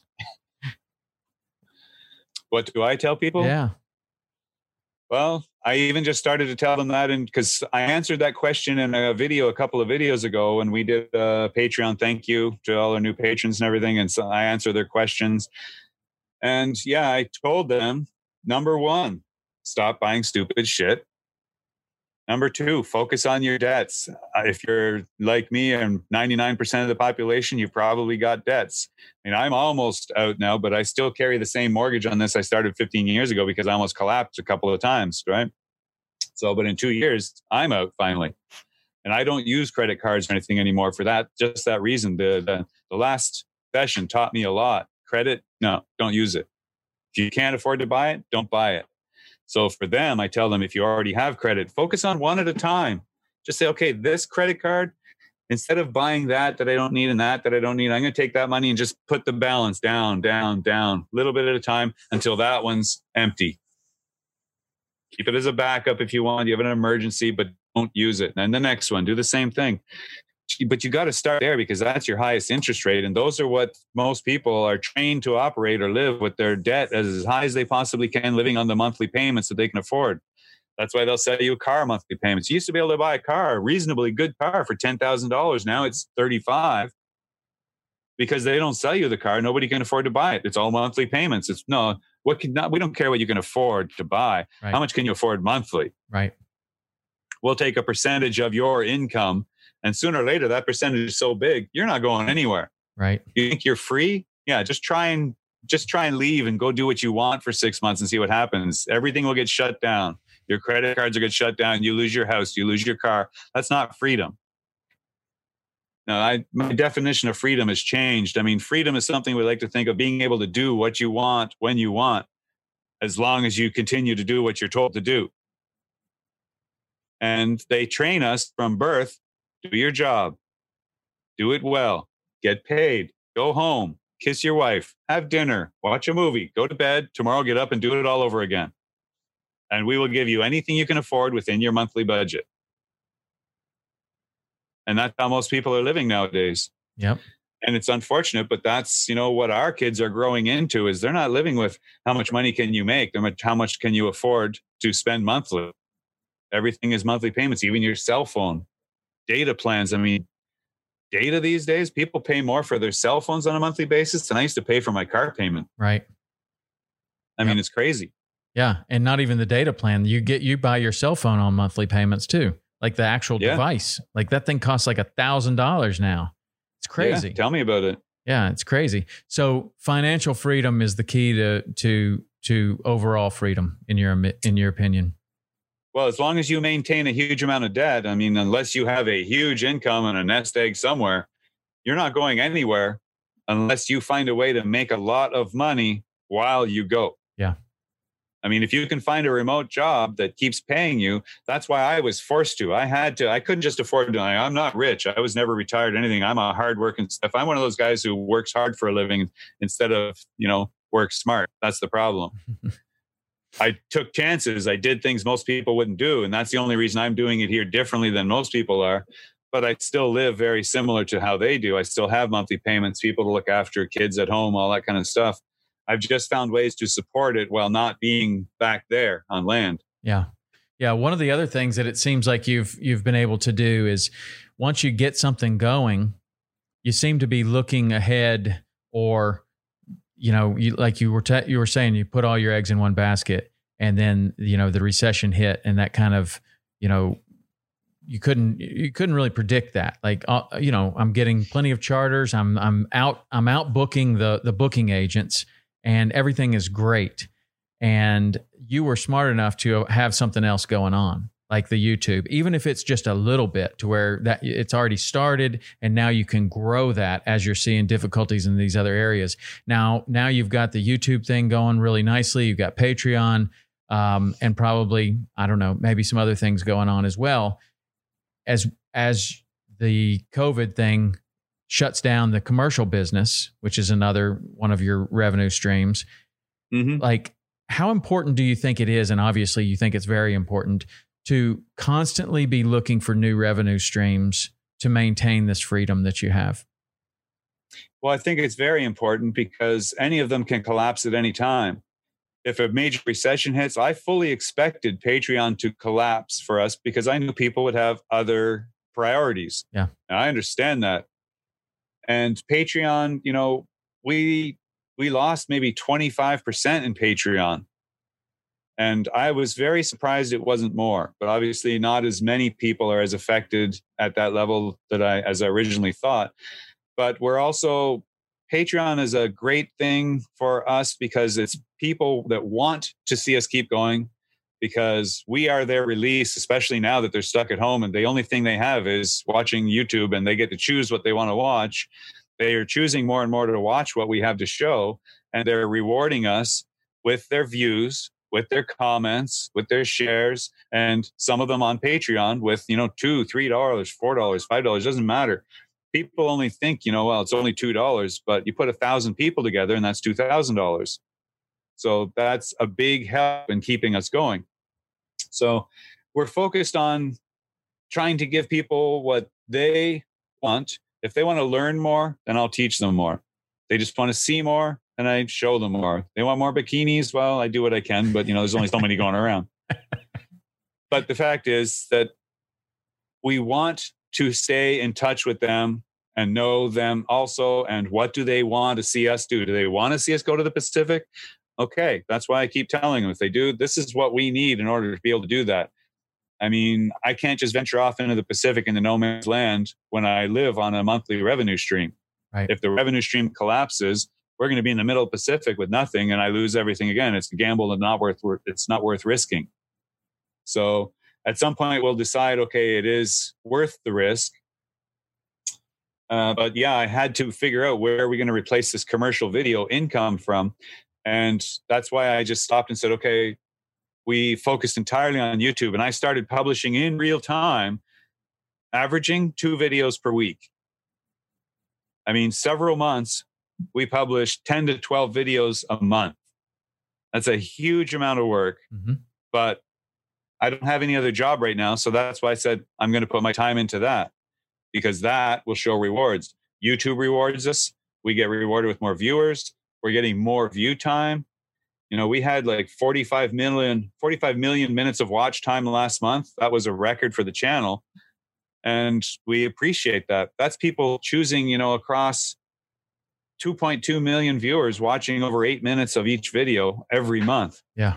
What do I tell people? Yeah. Well, I even just started to tell them that, and because I answered that question in a video a couple of videos ago, and we did a Patreon thank you to all our new patrons and everything. And so I answered their questions. And yeah, I told them, number one, stop buying stupid shit. Number two, focus on your debts. Uh, if you're like me and ninety-nine percent of the population, you've probably got debts. I mean, I'm almost out now, but I still carry the same mortgage on this I started fifteen years ago because I almost collapsed a couple of times, right? So, but in two years, I'm out finally. And I don't use credit cards or anything anymore for that, just that reason. The, the, the last session taught me a lot. Credit, no, don't use it. If you can't afford to buy it, don't buy it. So for them, I tell them, if you already have credit, focus on one at a time. Just say, okay, this credit card, instead of buying that that I don't need and that that I don't need, I'm going to take that money and just put the balance down, down, down, a little bit at a time until that one's empty. Keep it as a backup if you want. You have an emergency, but don't use it. And the next one, do the same thing. But you got to start there because that's your highest interest rate. And those are what most people are trained to operate or live with their debt as high as they possibly can, living on the monthly payments that they can afford. That's why they'll sell you a car monthly payments. You used to be able to buy a car, a reasonably good car for ten thousand dollars. Now it's thirty-five thousand dollars because they don't sell you the car. Nobody can afford to buy it. It's all monthly payments. It's no, what can not, we don't care what you can afford to buy. Right. How much can you afford monthly? Right. We'll take a percentage of your income. And sooner or later, that percentage is so big, you're not going anywhere. Right. You think you're free? Yeah, just try and just try and leave and go do what you want for six months and see what happens. Everything will get shut down. Your credit cards will get shut down. You lose your house. You lose your car. That's not freedom. Now, I, my definition of freedom has changed. I mean, freedom is something we like to think of being able to do what you want when you want, as long as you continue to do what you're told to do. And they train us from birth. Do your job. Do it well. Get paid. Go home. Kiss your wife. Have dinner. Watch a movie. Go to bed. Tomorrow, get up and do it all over again. And we will give you anything you can afford within your monthly budget. And that's how most people are living nowadays. Yep. And it's unfortunate, but that's, you know, what our kids are growing into is they're not living with how much money can you make? How much can you afford to spend monthly? Everything is monthly payments, even your cell phone. Data plans. I mean, data these days, people pay more for their cell phones on a monthly basis than I used to pay for my car payment. Right. I yep. mean, it's crazy. Yeah. And not even the data plan. You get, you buy your cell phone on monthly payments too. Like the actual yeah. device. Like that thing costs like a thousand dollars now. It's crazy. Yeah, tell me about it. Yeah, it's crazy. So financial freedom is the key to, to, to overall freedom in your, in your opinion. Well, as long as you maintain a huge amount of debt, I mean, unless you have a huge income and a nest egg somewhere, you're not going anywhere unless you find a way to make a lot of money while you go. Yeah. I mean, if you can find a remote job that keeps paying you, that's why I was forced to. I had to, I couldn't just afford to. I'm not rich. I was never retired or anything. I'm a hardworking stuff. I'm one of those guys who works hard for a living instead of, you know, work smart. That's the problem. I took chances. I did things most people wouldn't do. And that's the only reason I'm doing it here differently than most people are. But I still live very similar to how they do. I still have monthly payments, people to look after, kids at home, all that kind of stuff. I've just found ways to support it while not being back there on land. Yeah. Yeah. One of the other things that it seems like you've, you've been able to do is once you get something going, you seem to be looking ahead, or you know, you, like you were te- you were saying, you put all your eggs in one basket, and then you know the recession hit, and that kind of, you know, you couldn't you couldn't really predict that. Like, uh, you know, I'm getting plenty of charters. I'm I'm out I'm out booking the the booking agents, and everything is great. And you were smart enough to have something else going on, like the YouTube, even if it's just a little bit, to where that it's already started, and now you can grow that as you're seeing difficulties in these other areas. Now, now you've got the YouTube thing going really nicely. You've got Patreon, um, and probably, I don't know, maybe some other things going on as well. As as the COVID thing shuts down the commercial business, which is another one of your revenue streams, mm-hmm. like how important do you think it is? And obviously, you think it's very important to constantly be looking for new revenue streams to maintain this freedom that you have? Well, I think it's very important because any of them can collapse at any time. If a major recession hits, I fully expected Patreon to collapse for us because I knew people would have other priorities. Yeah. And I understand that. And Patreon, you know, we we lost maybe twenty-five percent in Patreon. And I was very surprised it wasn't more, but obviously not as many people are as affected at that level that I as I originally thought. But we're also, Patreon is a great thing for us because it's people that want to see us keep going, because we are their release, especially now that they're stuck at home and the only thing they have is watching YouTube and they get to choose what they want to watch. They are choosing more and more to watch what we have to show, and they're rewarding us with their views, with their comments, with their shares, and some of them on Patreon with, you know, two, three dollars, four dollars, five dollars, doesn't matter. People only think, you know, well, it's only two dollars, but you put a thousand people together and that's two thousand dollars. So that's a big help in keeping us going. So we're focused on trying to give people what they want. If they want to learn more, then I'll teach them more. They just want to see more, and I show them more. They want more bikinis. Well, I do what I can, but you know, there's only so many going around. But the fact is that we want to stay in touch with them and know them also. And what do they want to see us do? Do they want to see us go to the Pacific? Okay, that's why I keep telling them, if they do, this is what we need in order to be able to do that. I mean, I can't just venture off into the Pacific into no man's land when I live on a monthly revenue stream. Right. If the revenue stream collapses, we're going to be in the middle of the Pacific with nothing, and I lose everything again. It's a gamble and not worth, it's not worth risking. So at some point we'll decide, okay, it is worth the risk. Uh, but yeah, I had to figure out where are we going to replace this commercial video income from. And that's why I just stopped and said, okay, we focused entirely on YouTube, and I started publishing in real time, averaging two videos per week. I mean, several months, we published ten to twelve videos a month. That's a huge amount of work, mm-hmm. but I don't have any other job right now. So that's why I said, I'm going to put my time into that, because that will show rewards. YouTube rewards us. We get rewarded with more viewers. We're getting more view time. You know, we had like forty-five million, forty-five million minutes of watch time last month. That was a record for the channel. And we appreciate that. That's people choosing, you know, across two point two million viewers watching over eight minutes of each video every month. Yeah.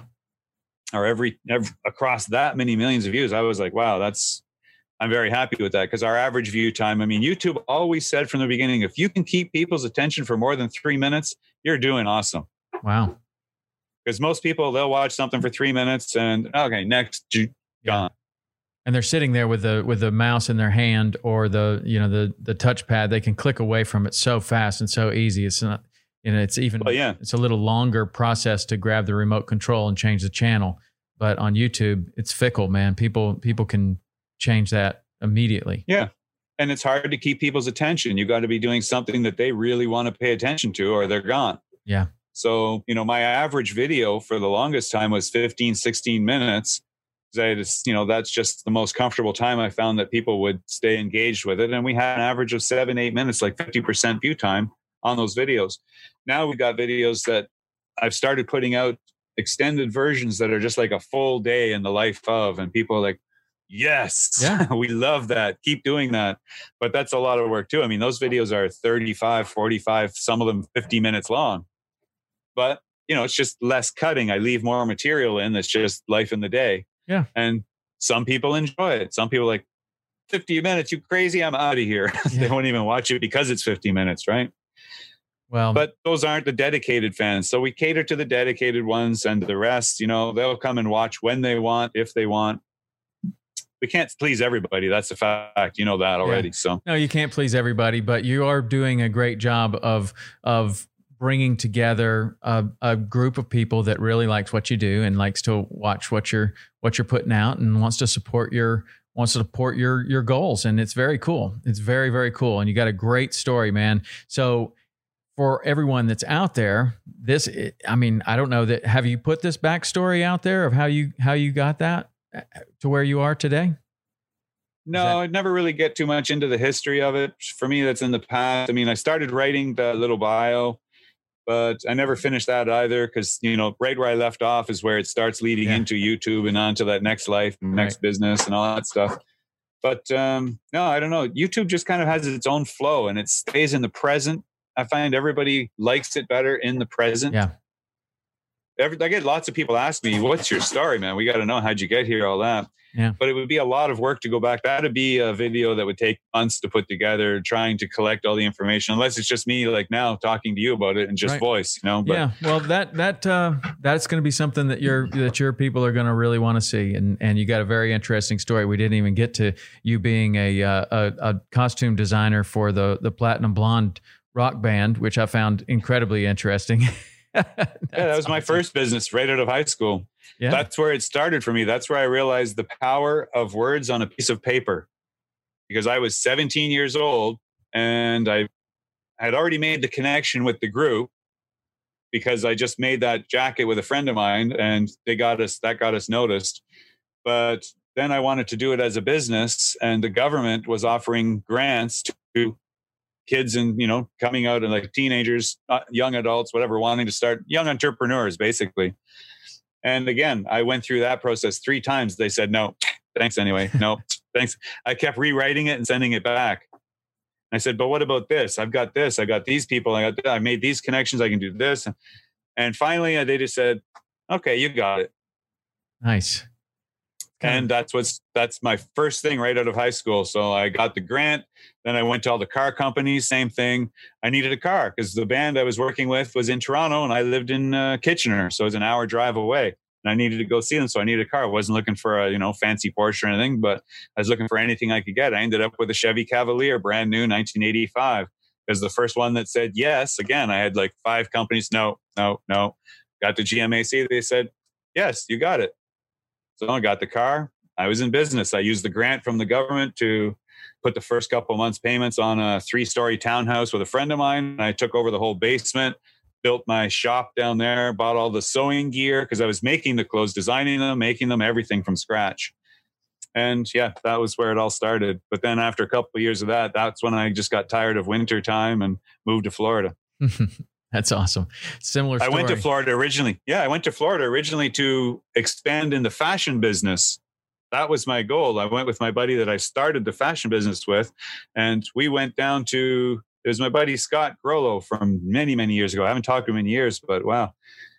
Or every, every across that many millions of views. I was like, wow, that's, I'm very happy with that, because our average view time, I mean, YouTube always said from the beginning, if you can keep people's attention for more than three minutes, you're doing awesome. Wow. Because most people, they'll watch something for three minutes and okay, next, gone. Yeah. And they're sitting there with the with the mouse in their hand, or the you know the the touchpad. They can click away from it so fast and so easy. It's not, you know, it's even well, yeah. it's a little longer process to grab the remote control and change the channel. But on YouTube, it's fickle, man. People people can change that immediately. Yeah. And it's hard to keep people's attention. You got to be doing something that they really want to pay attention to, or they're gone. Yeah. So, you know, my average video for the longest time was fifteen, sixteen minutes. I just, you know, that's just the most comfortable time I found that people would stay engaged with it. And we had an average of seven, eight minutes, like fifty percent view time on those videos. Now we've got videos that I've started putting out extended versions that are just like a full day in the life of, and people are like, yes, yeah. we love that. Keep doing that. But that's a lot of work too. I mean, those videos are thirty-five, forty-five, some of them fifty minutes long. But, you know, it's just less cutting. I leave more material in. That's just life in the day. Yeah. And some people enjoy it. Some people are like, fifty minutes, you crazy? I'm out of here. Yeah. They won't even watch it because it's fifty minutes, right? Well, but those aren't the dedicated fans. So we cater to the dedicated ones, and the rest, you know, they'll come and watch when they want, if they want. We can't please everybody. That's a fact. You know that already. Yeah. So no, you can't please everybody, but you are doing a great job of of bringing together a, a group of people that really likes what you do and likes to watch what you're what you're putting out and wants to support your wants to support your your goals. And it's very cool. It's very, very cool. And you got a great story, man. So for everyone that's out there, this, I mean, I don't know that, have you put this backstory out there of how you how you got that? to where you are today? No, that- I'd never really get too much into the history of it. For me, that's in the past. I mean, I started writing the little bio, but I never finished that either because, you know, right where I left off is where it starts leading yeah. into YouTube and onto that next life, and next right. business and all that stuff. But um, no, I don't know. YouTube just kind of has its own flow and it stays in the present. I find everybody likes it better in the present. Yeah. Every, I get lots of people ask me, what's your story, man? We got to know how'd you get here, all that. Yeah. But it would be a lot of work to go back. That'd be a video that would take months to put together, trying to collect all the information, unless it's just me like now talking to you about it and just right. voice, you know. But, yeah. Well, that that uh, that's going to be something that your that your people are going to really want to see. And and you got a very interesting story. We didn't even get to you being a uh, a, a costume designer for the the Platinum Blonde rock band, which I found incredibly interesting. yeah, that was my awesome. first business right out of high school. Yeah. That's where it started for me. That's where I realized the power of words on a piece of paper, because I was seventeen years old and I had already made the connection with the group because I just made that jacket with a friend of mine and they got us, that got us noticed. But then I wanted to do it as a business, and the government was offering grants to kids and, you know, coming out and like teenagers, young adults, whatever, wanting to start, young entrepreneurs, basically. And again, I went through that process three times. They said, no, thanks anyway. No, thanks. I kept rewriting it and sending it back. I said, but what about this? I've got this. I got these people. I got, I made these connections. I can do this. And finally, they just said, okay, you got it. Nice. And that's what's, that's my first thing right out of high school. So I got the grant. Then I went to all the car companies, same thing. I needed a car because the band I was working with was in Toronto and I lived in uh, Kitchener. So it was an hour drive away and I needed to go see them. So I needed a car. I wasn't looking for a, you know, fancy Porsche or anything, but I was looking for anything I could get. I ended up with a Chevy Cavalier, brand new, nineteen eighty-five. It was the first one that said yes. Again, I had like five companies. No, no, no. Got the G M A C. They said, yes, you got it. So I got the car. I was in business. I used the grant from the government to put the first couple months payments on a three-story townhouse with a friend of mine. I took over the whole basement, built my shop down there, bought all the sewing gear because I was making the clothes, designing them, making them, everything from scratch. And yeah, that was where it all started. But then after a couple of years of that, that's when I just got tired of winter time and moved to Florida. That's awesome. Similar story. I went to Florida originally. Yeah, I went to Florida originally to expand in the fashion business. That was my goal. I went with my buddy that I started the fashion business with, and we went down to, it was my buddy Scott Grollo from many, many years ago. I haven't talked to him in years, but wow.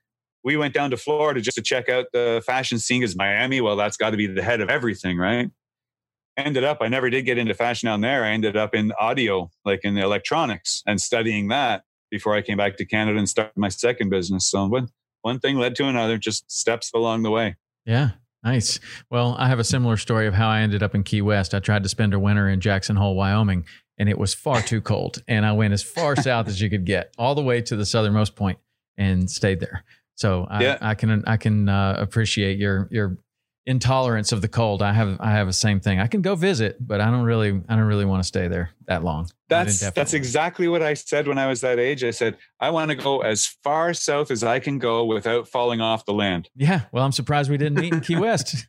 We went down to Florida just to check out the fashion scene because Miami, well, that's got to be the head of everything, right? Ended up, I never did get into fashion down there. I ended up in audio, like in the electronics, and studying that before I came back to Canada and started my second business. So one, one thing led to another, just steps along the way. Yeah. Nice. Well, I have a similar story of how I ended up in Key West. I tried to spend a winter in Jackson Hole, Wyoming, and it was far too cold. And I went as far south as you could get, all the way to the southernmost point, and stayed there. So I, yeah. I can I can uh, appreciate your your intolerance of the cold. I have I have the same thing. I can go visit, but I don't really I don't really want to stay there that long. That's that's exactly what I said when I was that age. I said I want to go as far south as I can go without falling off the land. Yeah. Well, I'm surprised we didn't meet in Key West.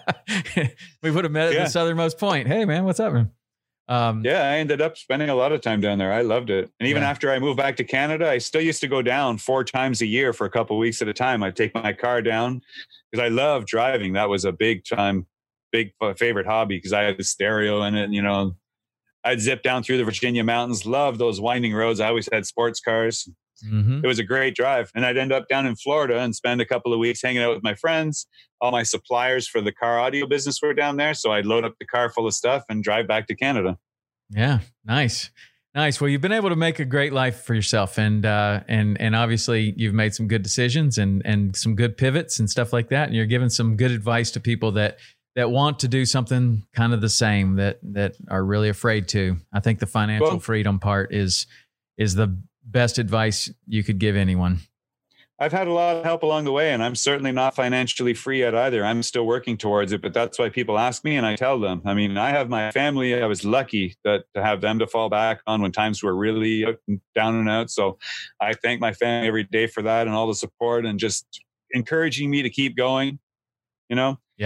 We would have met at yeah. the southernmost point. Hey, man, what's up, man? Um, yeah, I ended up spending a lot of time down there. I loved it. And even yeah. after I moved back to Canada, I still used to go down four times a year for a couple of weeks at a time. I'd take my car down because I love driving. That was a big time, big favorite hobby because I had the stereo in it. And, you know, I'd zip down through the Virginia mountains, love those winding roads. I always had sports cars. Mm-hmm. It was a great drive. And I'd end up down in Florida and spend a couple of weeks hanging out with my friends. All my suppliers for the car audio business were down there. So I'd load up the car full of stuff and drive back to Canada. Yeah. Nice. Nice. Well, you've been able to make a great life for yourself, and, uh, and, and obviously you've made some good decisions and, and some good pivots and stuff like that. And you're giving some good advice to people that, that want to do something kind of the same, that, that are really afraid to. I think the financial well, freedom part is, is the best advice you could give anyone. I've had a lot of help along the way, and I'm certainly not financially free yet either. I'm still working towards it, but that's why people ask me and I tell them. I mean, I have my family. I was lucky that to have them to fall back on when times were really down and out. So I thank my family every day for that and all the support and just encouraging me to keep going, you know? Yeah.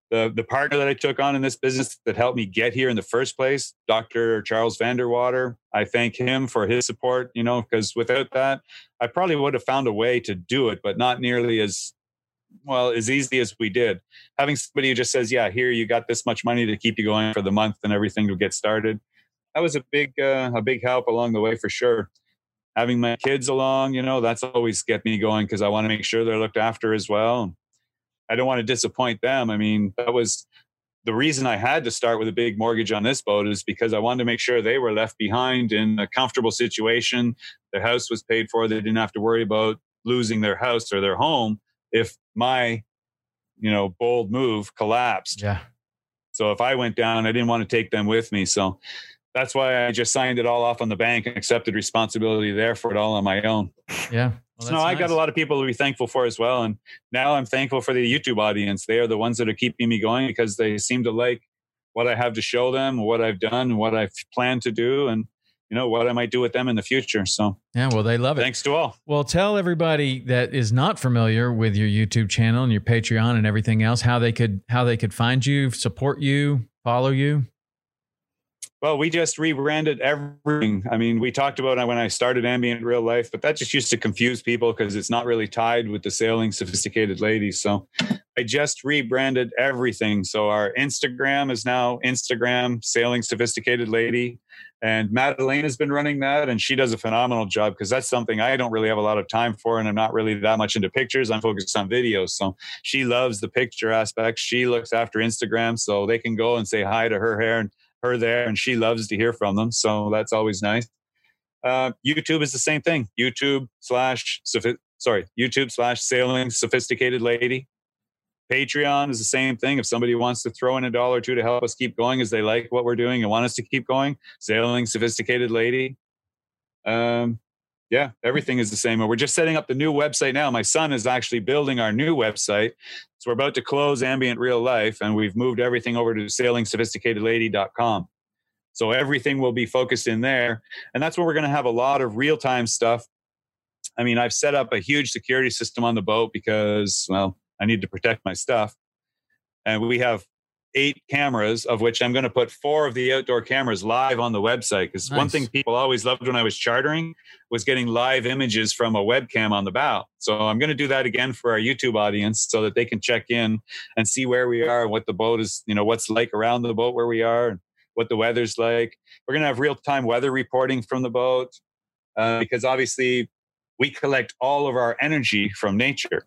The, the partner that I took on in this business that helped me get here in the first place, Doctor Charles Vanderwater, I thank him for his support, you know, because without that, I probably would have found a way to do it, but not nearly as, well, as easy as we did. Having somebody who just says, yeah, here, you got this much money to keep you going for the month and everything to get started. That was a big, uh, a big help along the way for sure. Having my kids along, you know, that's always kept me going because I want to make sure they're looked after as well. I don't want to disappoint them. I mean, that was the reason I had to start with a big mortgage on this boat, is because I wanted to make sure they were left behind in a comfortable situation. Their house was paid for. They didn't have to worry about losing their house or their home if my, you know, bold move collapsed. Yeah. So if I went down, I didn't want to take them with me. So that's why I just signed it all off on the bank and accepted responsibility there for it all on my own. Yeah. Well, so no, I nice. got a lot of people to be thankful for as well. And now I'm thankful for the YouTube audience. They are the ones that are keeping me going because they seem to like what I have to show them, what I've done, what I've planned to do, and, you know, what I might do with them in the future. So yeah, well, they love it. Thanks to all. Well, tell everybody that is not familiar with your YouTube channel and your Patreon and everything else, how they could, how they could find you, support you, follow you. Well, we just rebranded everything. I mean, we talked about it when I started Ambient Real Life, but that just used to confuse people because it's not really tied with the Sailing Sophisticated Ladies. So I just rebranded everything. So our Instagram is now Instagram Sailing Sophisticated Lady. And Madeleine has been running that, and she does a phenomenal job because that's something I don't really have a lot of time for, and I'm not really that much into pictures. I'm focused on videos. So she loves the picture aspect. She looks after Instagram, so they can go and say hi to her hair and her there, and she loves to hear from them. So that's always nice. Uh, YouTube is the same thing. YouTube slash, sorry, YouTube slash Sailing Sophisticated Lady. Patreon is the same thing. If somebody wants to throw in a dollar or two to help us keep going as they like what we're doing and want us to keep going, Sailing Sophisticated Lady. Um, yeah, everything is the same. And we're just setting up the new website now. My son is actually building our new website. So we're about to close Ambient Real Life, and we've moved everything over to sailing sophisticated lady dot com. So everything will be focused in there. And that's where we're going to have a lot of real-time stuff. I mean, I've set up a huge security system on the boat because, well, I need to protect my stuff. And we have eight cameras, of which I'm going to put four of the outdoor cameras live on the website. Because nice. One thing people always loved when I was chartering was getting live images from a webcam on the bow. So I'm going to do that again for our YouTube audience so that they can check in and see where we are, what the boat is, you know, what's like around the boat where we are, and what the weather's like. We're going to have real-time weather reporting from the boat uh, because obviously we collect all of our energy from nature.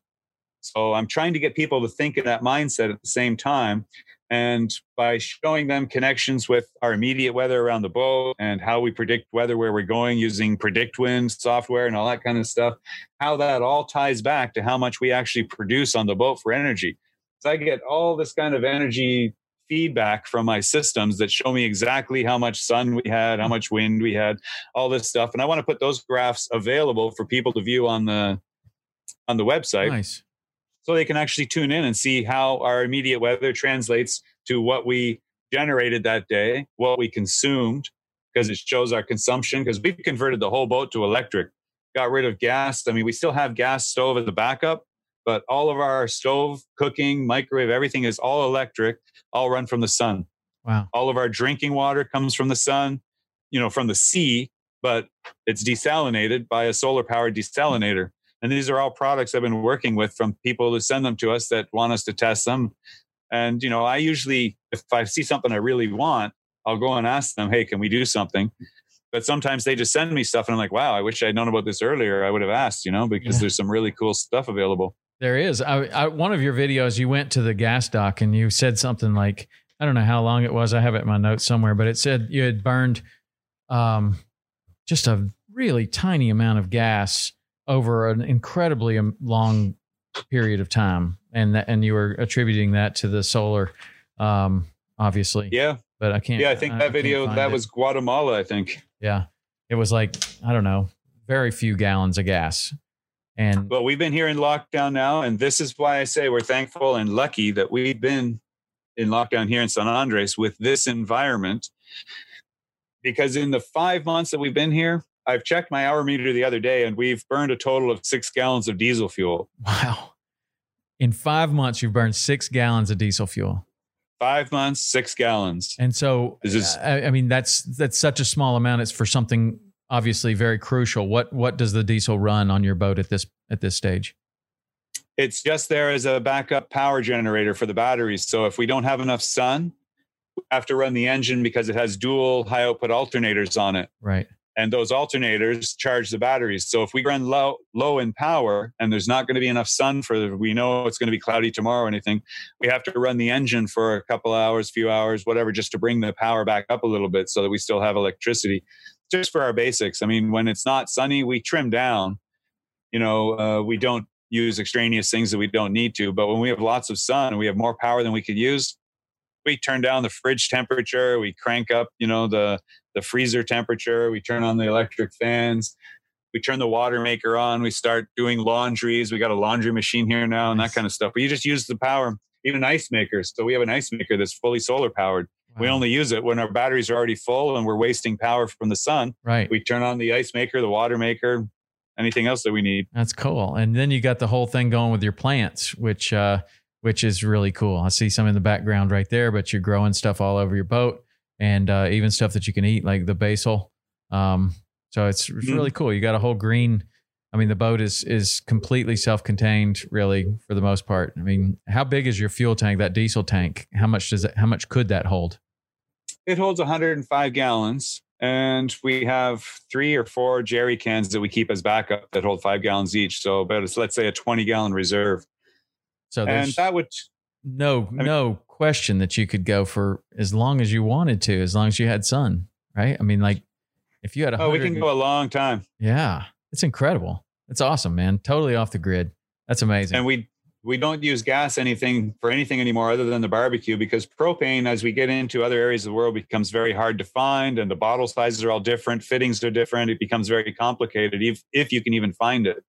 So I'm trying to get people to think in that mindset at the same time. And by showing them connections with our immediate weather around the boat and how we predict weather where we're going using PredictWind software and all that kind of stuff, how that all ties back to how much we actually produce on the boat for energy. So I get all this kind of energy feedback from my systems that show me exactly how much sun we had, how much wind we had, all this stuff. And I want to put those graphs available for people to view on the on the website. Nice. So they can actually tune in and see how our immediate weather translates to what we generated that day, what we consumed, because it shows our consumption, because we've converted the whole boat to electric, got rid of gas. I mean, we still have gas stove as the backup, but all of our stove, cooking, microwave, everything is all electric, all run from the sun. Wow. All of our drinking water comes from the sun, you know, from the sea, but it's desalinated by a solar-powered desalinator. And these are all products I've been working with from people who send them to us that want us to test them. And, you know, I usually, if I see something I really want, I'll go and ask them, hey, can we do something? But sometimes they just send me stuff and I'm like, wow, I wish I'd known about this earlier. I would have asked, you know, because yeah. there's some really cool stuff available. There is. I, I, one of your videos, you went to the gas dock and you said something like, I don't know how long it was. I have it in my notes somewhere, but it said you had burned um, just a really tiny amount of gas over an incredibly long period of time. And that, and you were attributing that to the solar, um, obviously. Yeah. But I can't. Yeah, I think that I video, that it. was Guatemala, I think. Yeah. It was like, I don't know, very few gallons of gas. And well, we've been here in lockdown now. And this is why I say we're thankful and lucky that we've been in lockdown here in San Andres with this environment. Because in the five months that we've been here, I've checked my hour meter the other day and we've burned a total of six gallons of diesel fuel. Wow. In five months, you've burned six gallons of diesel fuel. Five months, six gallons. And so, This is- I, I mean, that's that's such a small amount. It's for something obviously very crucial. What what does the diesel run on your boat at this at this stage? It's just there as a backup power generator for the batteries. So if we don't have enough sun, we have to run the engine because it has dual high output alternators on it. Right. And those alternators charge the batteries. So if we run low low in power and there's not going to be enough sun for, we know it's going to be cloudy tomorrow or anything, we have to run the engine for a couple hours, few hours, whatever, just to bring the power back up a little bit so that we still have electricity. Just for our basics. I mean, when it's not sunny, we trim down. You know, uh, we don't use extraneous things that we don't need to. But when we have lots of sun and we have more power than we could use, we turn down the fridge temperature, we crank up, you know, the, the freezer temperature, we turn on the electric fans, we turn the water maker on, we start doing laundries. We got a laundry machine here now and that kind of stuff. But you just use the power, even ice makers. So we have an ice maker that's fully solar powered. Wow. We only use it when our batteries are already full and we're wasting power from the sun. Right. We turn on the ice maker, the water maker, anything else that we need. That's cool. And then you got the whole thing going with your plants, which, uh, which is really cool. I see some in the background right there, but you're growing stuff all over your boat and uh, even stuff that you can eat, like the basil. Um, so it's, it's really cool. You got a whole green. I mean, the boat is is completely self-contained, really, for the most part. I mean, how big is your fuel tank? That diesel tank? How much does it? How much could that hold? It holds one hundred five gallons, and we have three or four jerry cans that we keep as backup that hold five gallons each. So, about it's, let's say a twenty gallon reserve. So and that would no I mean, no question that you could go for as long as you wanted to, as long as you had sun, right? I mean, like if you had a oh, we can go a long time. Yeah, it's incredible. It's awesome, man. Totally off the grid. That's amazing. And we we don't use gas anything for anything anymore other than the barbecue, because propane, as we get into other areas of the world, becomes very hard to find, and the bottle sizes are all different, fittings are different. It becomes very complicated if if you can even find it.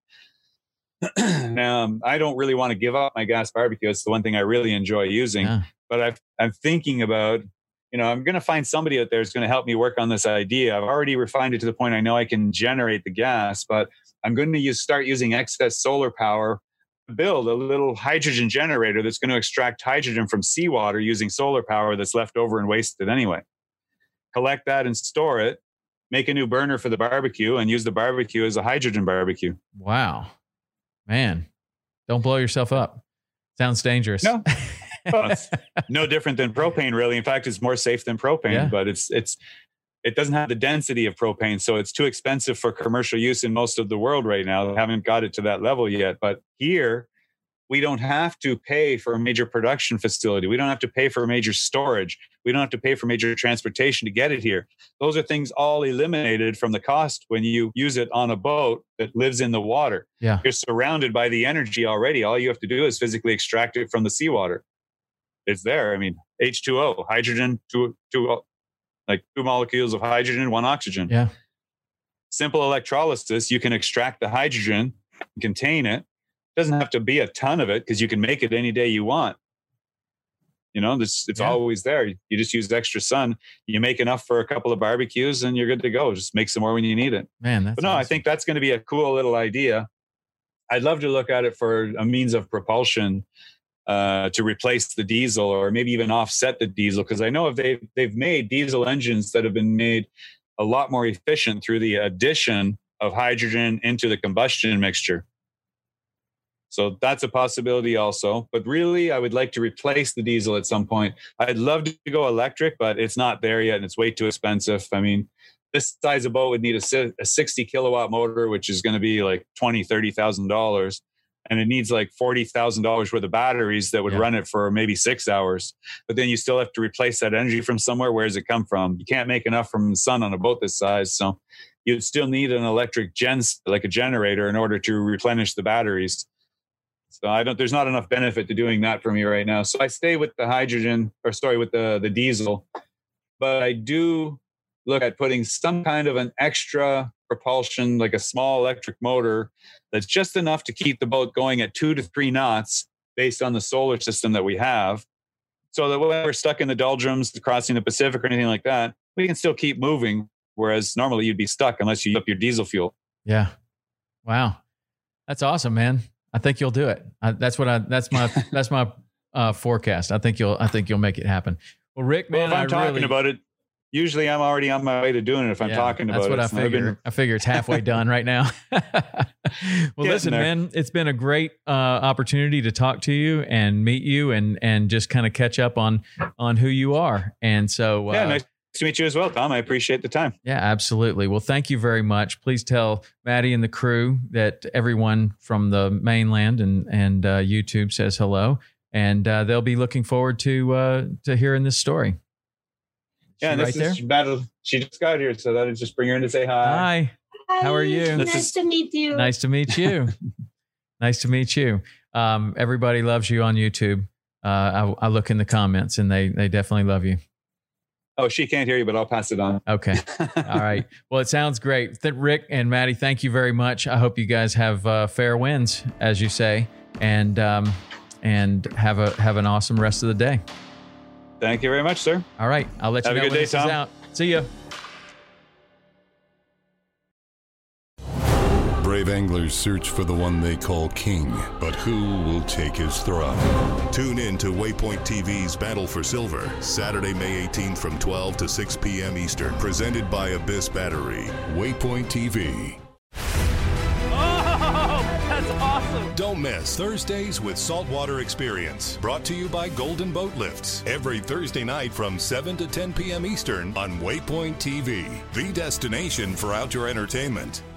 um, I don't really want to give up my gas barbecue. It's the one thing I really enjoy using. Yeah. But I've, I'm thinking about, you know, I'm going to find somebody out there who's going to help me work on this idea. I've already refined it to the point I know I can generate the gas, but I'm going to use, start using excess solar power to build a little hydrogen generator that's going to extract hydrogen from seawater using solar power that's left over and wasted anyway. Collect that and store it, make a new burner for the barbecue, and use the barbecue as a hydrogen barbecue. Wow. Man, don't blow yourself up. Sounds dangerous. No, well, it's no different than propane, really. In fact, it's more safe than propane, yeah. but it's it's it doesn't have the density of propane, so it's too expensive for commercial use in most of the world right now. They haven't got it to that level yet. But here, we don't have to pay for a major production facility. We don't have to pay for a major storage. We don't have to pay for major transportation to get it here. Those are things all eliminated from the cost when you use it on a boat that lives in the water. Yeah. You're surrounded by the energy already. All you have to do is physically extract it from the seawater. It's there. I mean, H two O, hydrogen, two, two, like two molecules of hydrogen, one oxygen. Yeah. Simple electrolysis. You can extract the hydrogen, contain it. Doesn't have to be a ton of it because you can make it any day you want. You know, this it's yeah. always there. You just use extra sun. You make enough for a couple of barbecues and you're good to go. Just make some more when you need it. Man, that's but no, awesome. I think that's going to be a cool little idea. I'd love to look at it for a means of propulsion uh, to replace the diesel or maybe even offset the diesel. Because I know if they they've made diesel engines that have been made a lot more efficient through the addition of hydrogen into the combustion mixture. So that's a possibility also. But really, I would like to replace the diesel at some point. I'd love to go electric, but it's not there yet and it's way too expensive. I mean, this size of boat would need a, a sixty kilowatt motor, which is going to be like twenty thousand dollars, thirty thousand dollars. And it needs like forty thousand dollars worth of batteries that would yeah. run it for maybe six hours. But then you still have to replace that energy from somewhere. Where does it come from? You can't make enough from the sun on a boat this size. So you'd still need an electric gen, like a generator, in order to replenish the batteries. So I don't, there's not enough benefit to doing that for me right now. So I stay with the hydrogen or sorry, with the, the diesel, but I do look at putting some kind of an extra propulsion, like a small electric motor that's just enough to keep the boat going at two to three knots based on the solar system that we have. So that when we're stuck in the doldrums, crossing the Pacific or anything like that, we can still keep moving. Whereas normally you'd be stuck unless you use up your diesel fuel. Yeah. Wow. That's awesome, man. I think you'll do it. I, that's what I, that's my, that's my uh, forecast. I think you'll I think you'll make it happen. Well, Rick, man, well, if I'm I talking really, about it, usually I'm already on my way to doing it. If I'm yeah, talking about that's what it, I So I've figure. been- I figure it's halfway done right now. Well, Getting listen, there. man, it's been a great uh, opportunity to talk to you and meet you and and just kind of catch up on on who you are. And so, uh, yeah, nice to meet you as well, Tom. I appreciate the time. yeah, absolutely. Well, thank you very much. Please tell Maddie and the crew that everyone from the mainland and and uh, YouTube says hello, and uh, they'll be looking forward to uh, to hearing this story. Yeah, She and right this is there. battle. She just got here, so that'll just bring her in to say hi. Hi. How are you? This Nice is- to meet you. Nice to meet you. Nice to meet you. Um, everybody loves you on YouTube. Uh, I, I look in the comments, and they they definitely love you. Oh, she can't hear you, but I'll pass it on. Okay. All right. Well, it sounds great. Th- Rick and Maddie, thank you very much. I hope you guys have uh, fair winds, as you say, and um, and have a have an awesome rest of the day. Thank you very much, sir. All right. I'll let Have you a know good when day, this is Tom. out. See ya. Brave anglers search for the one they call king, but who will take his throne? Tune in to Waypoint T V's Battle for Silver, Saturday, May eighteenth from twelve to six p.m. Eastern. Presented by Abyss Battery. Waypoint T V. Don't miss Thursdays with Saltwater Experience. Brought to you by Golden Boat Lifts. Every Thursday night from seven to ten p.m. Eastern on Waypoint T V. The destination for outdoor entertainment.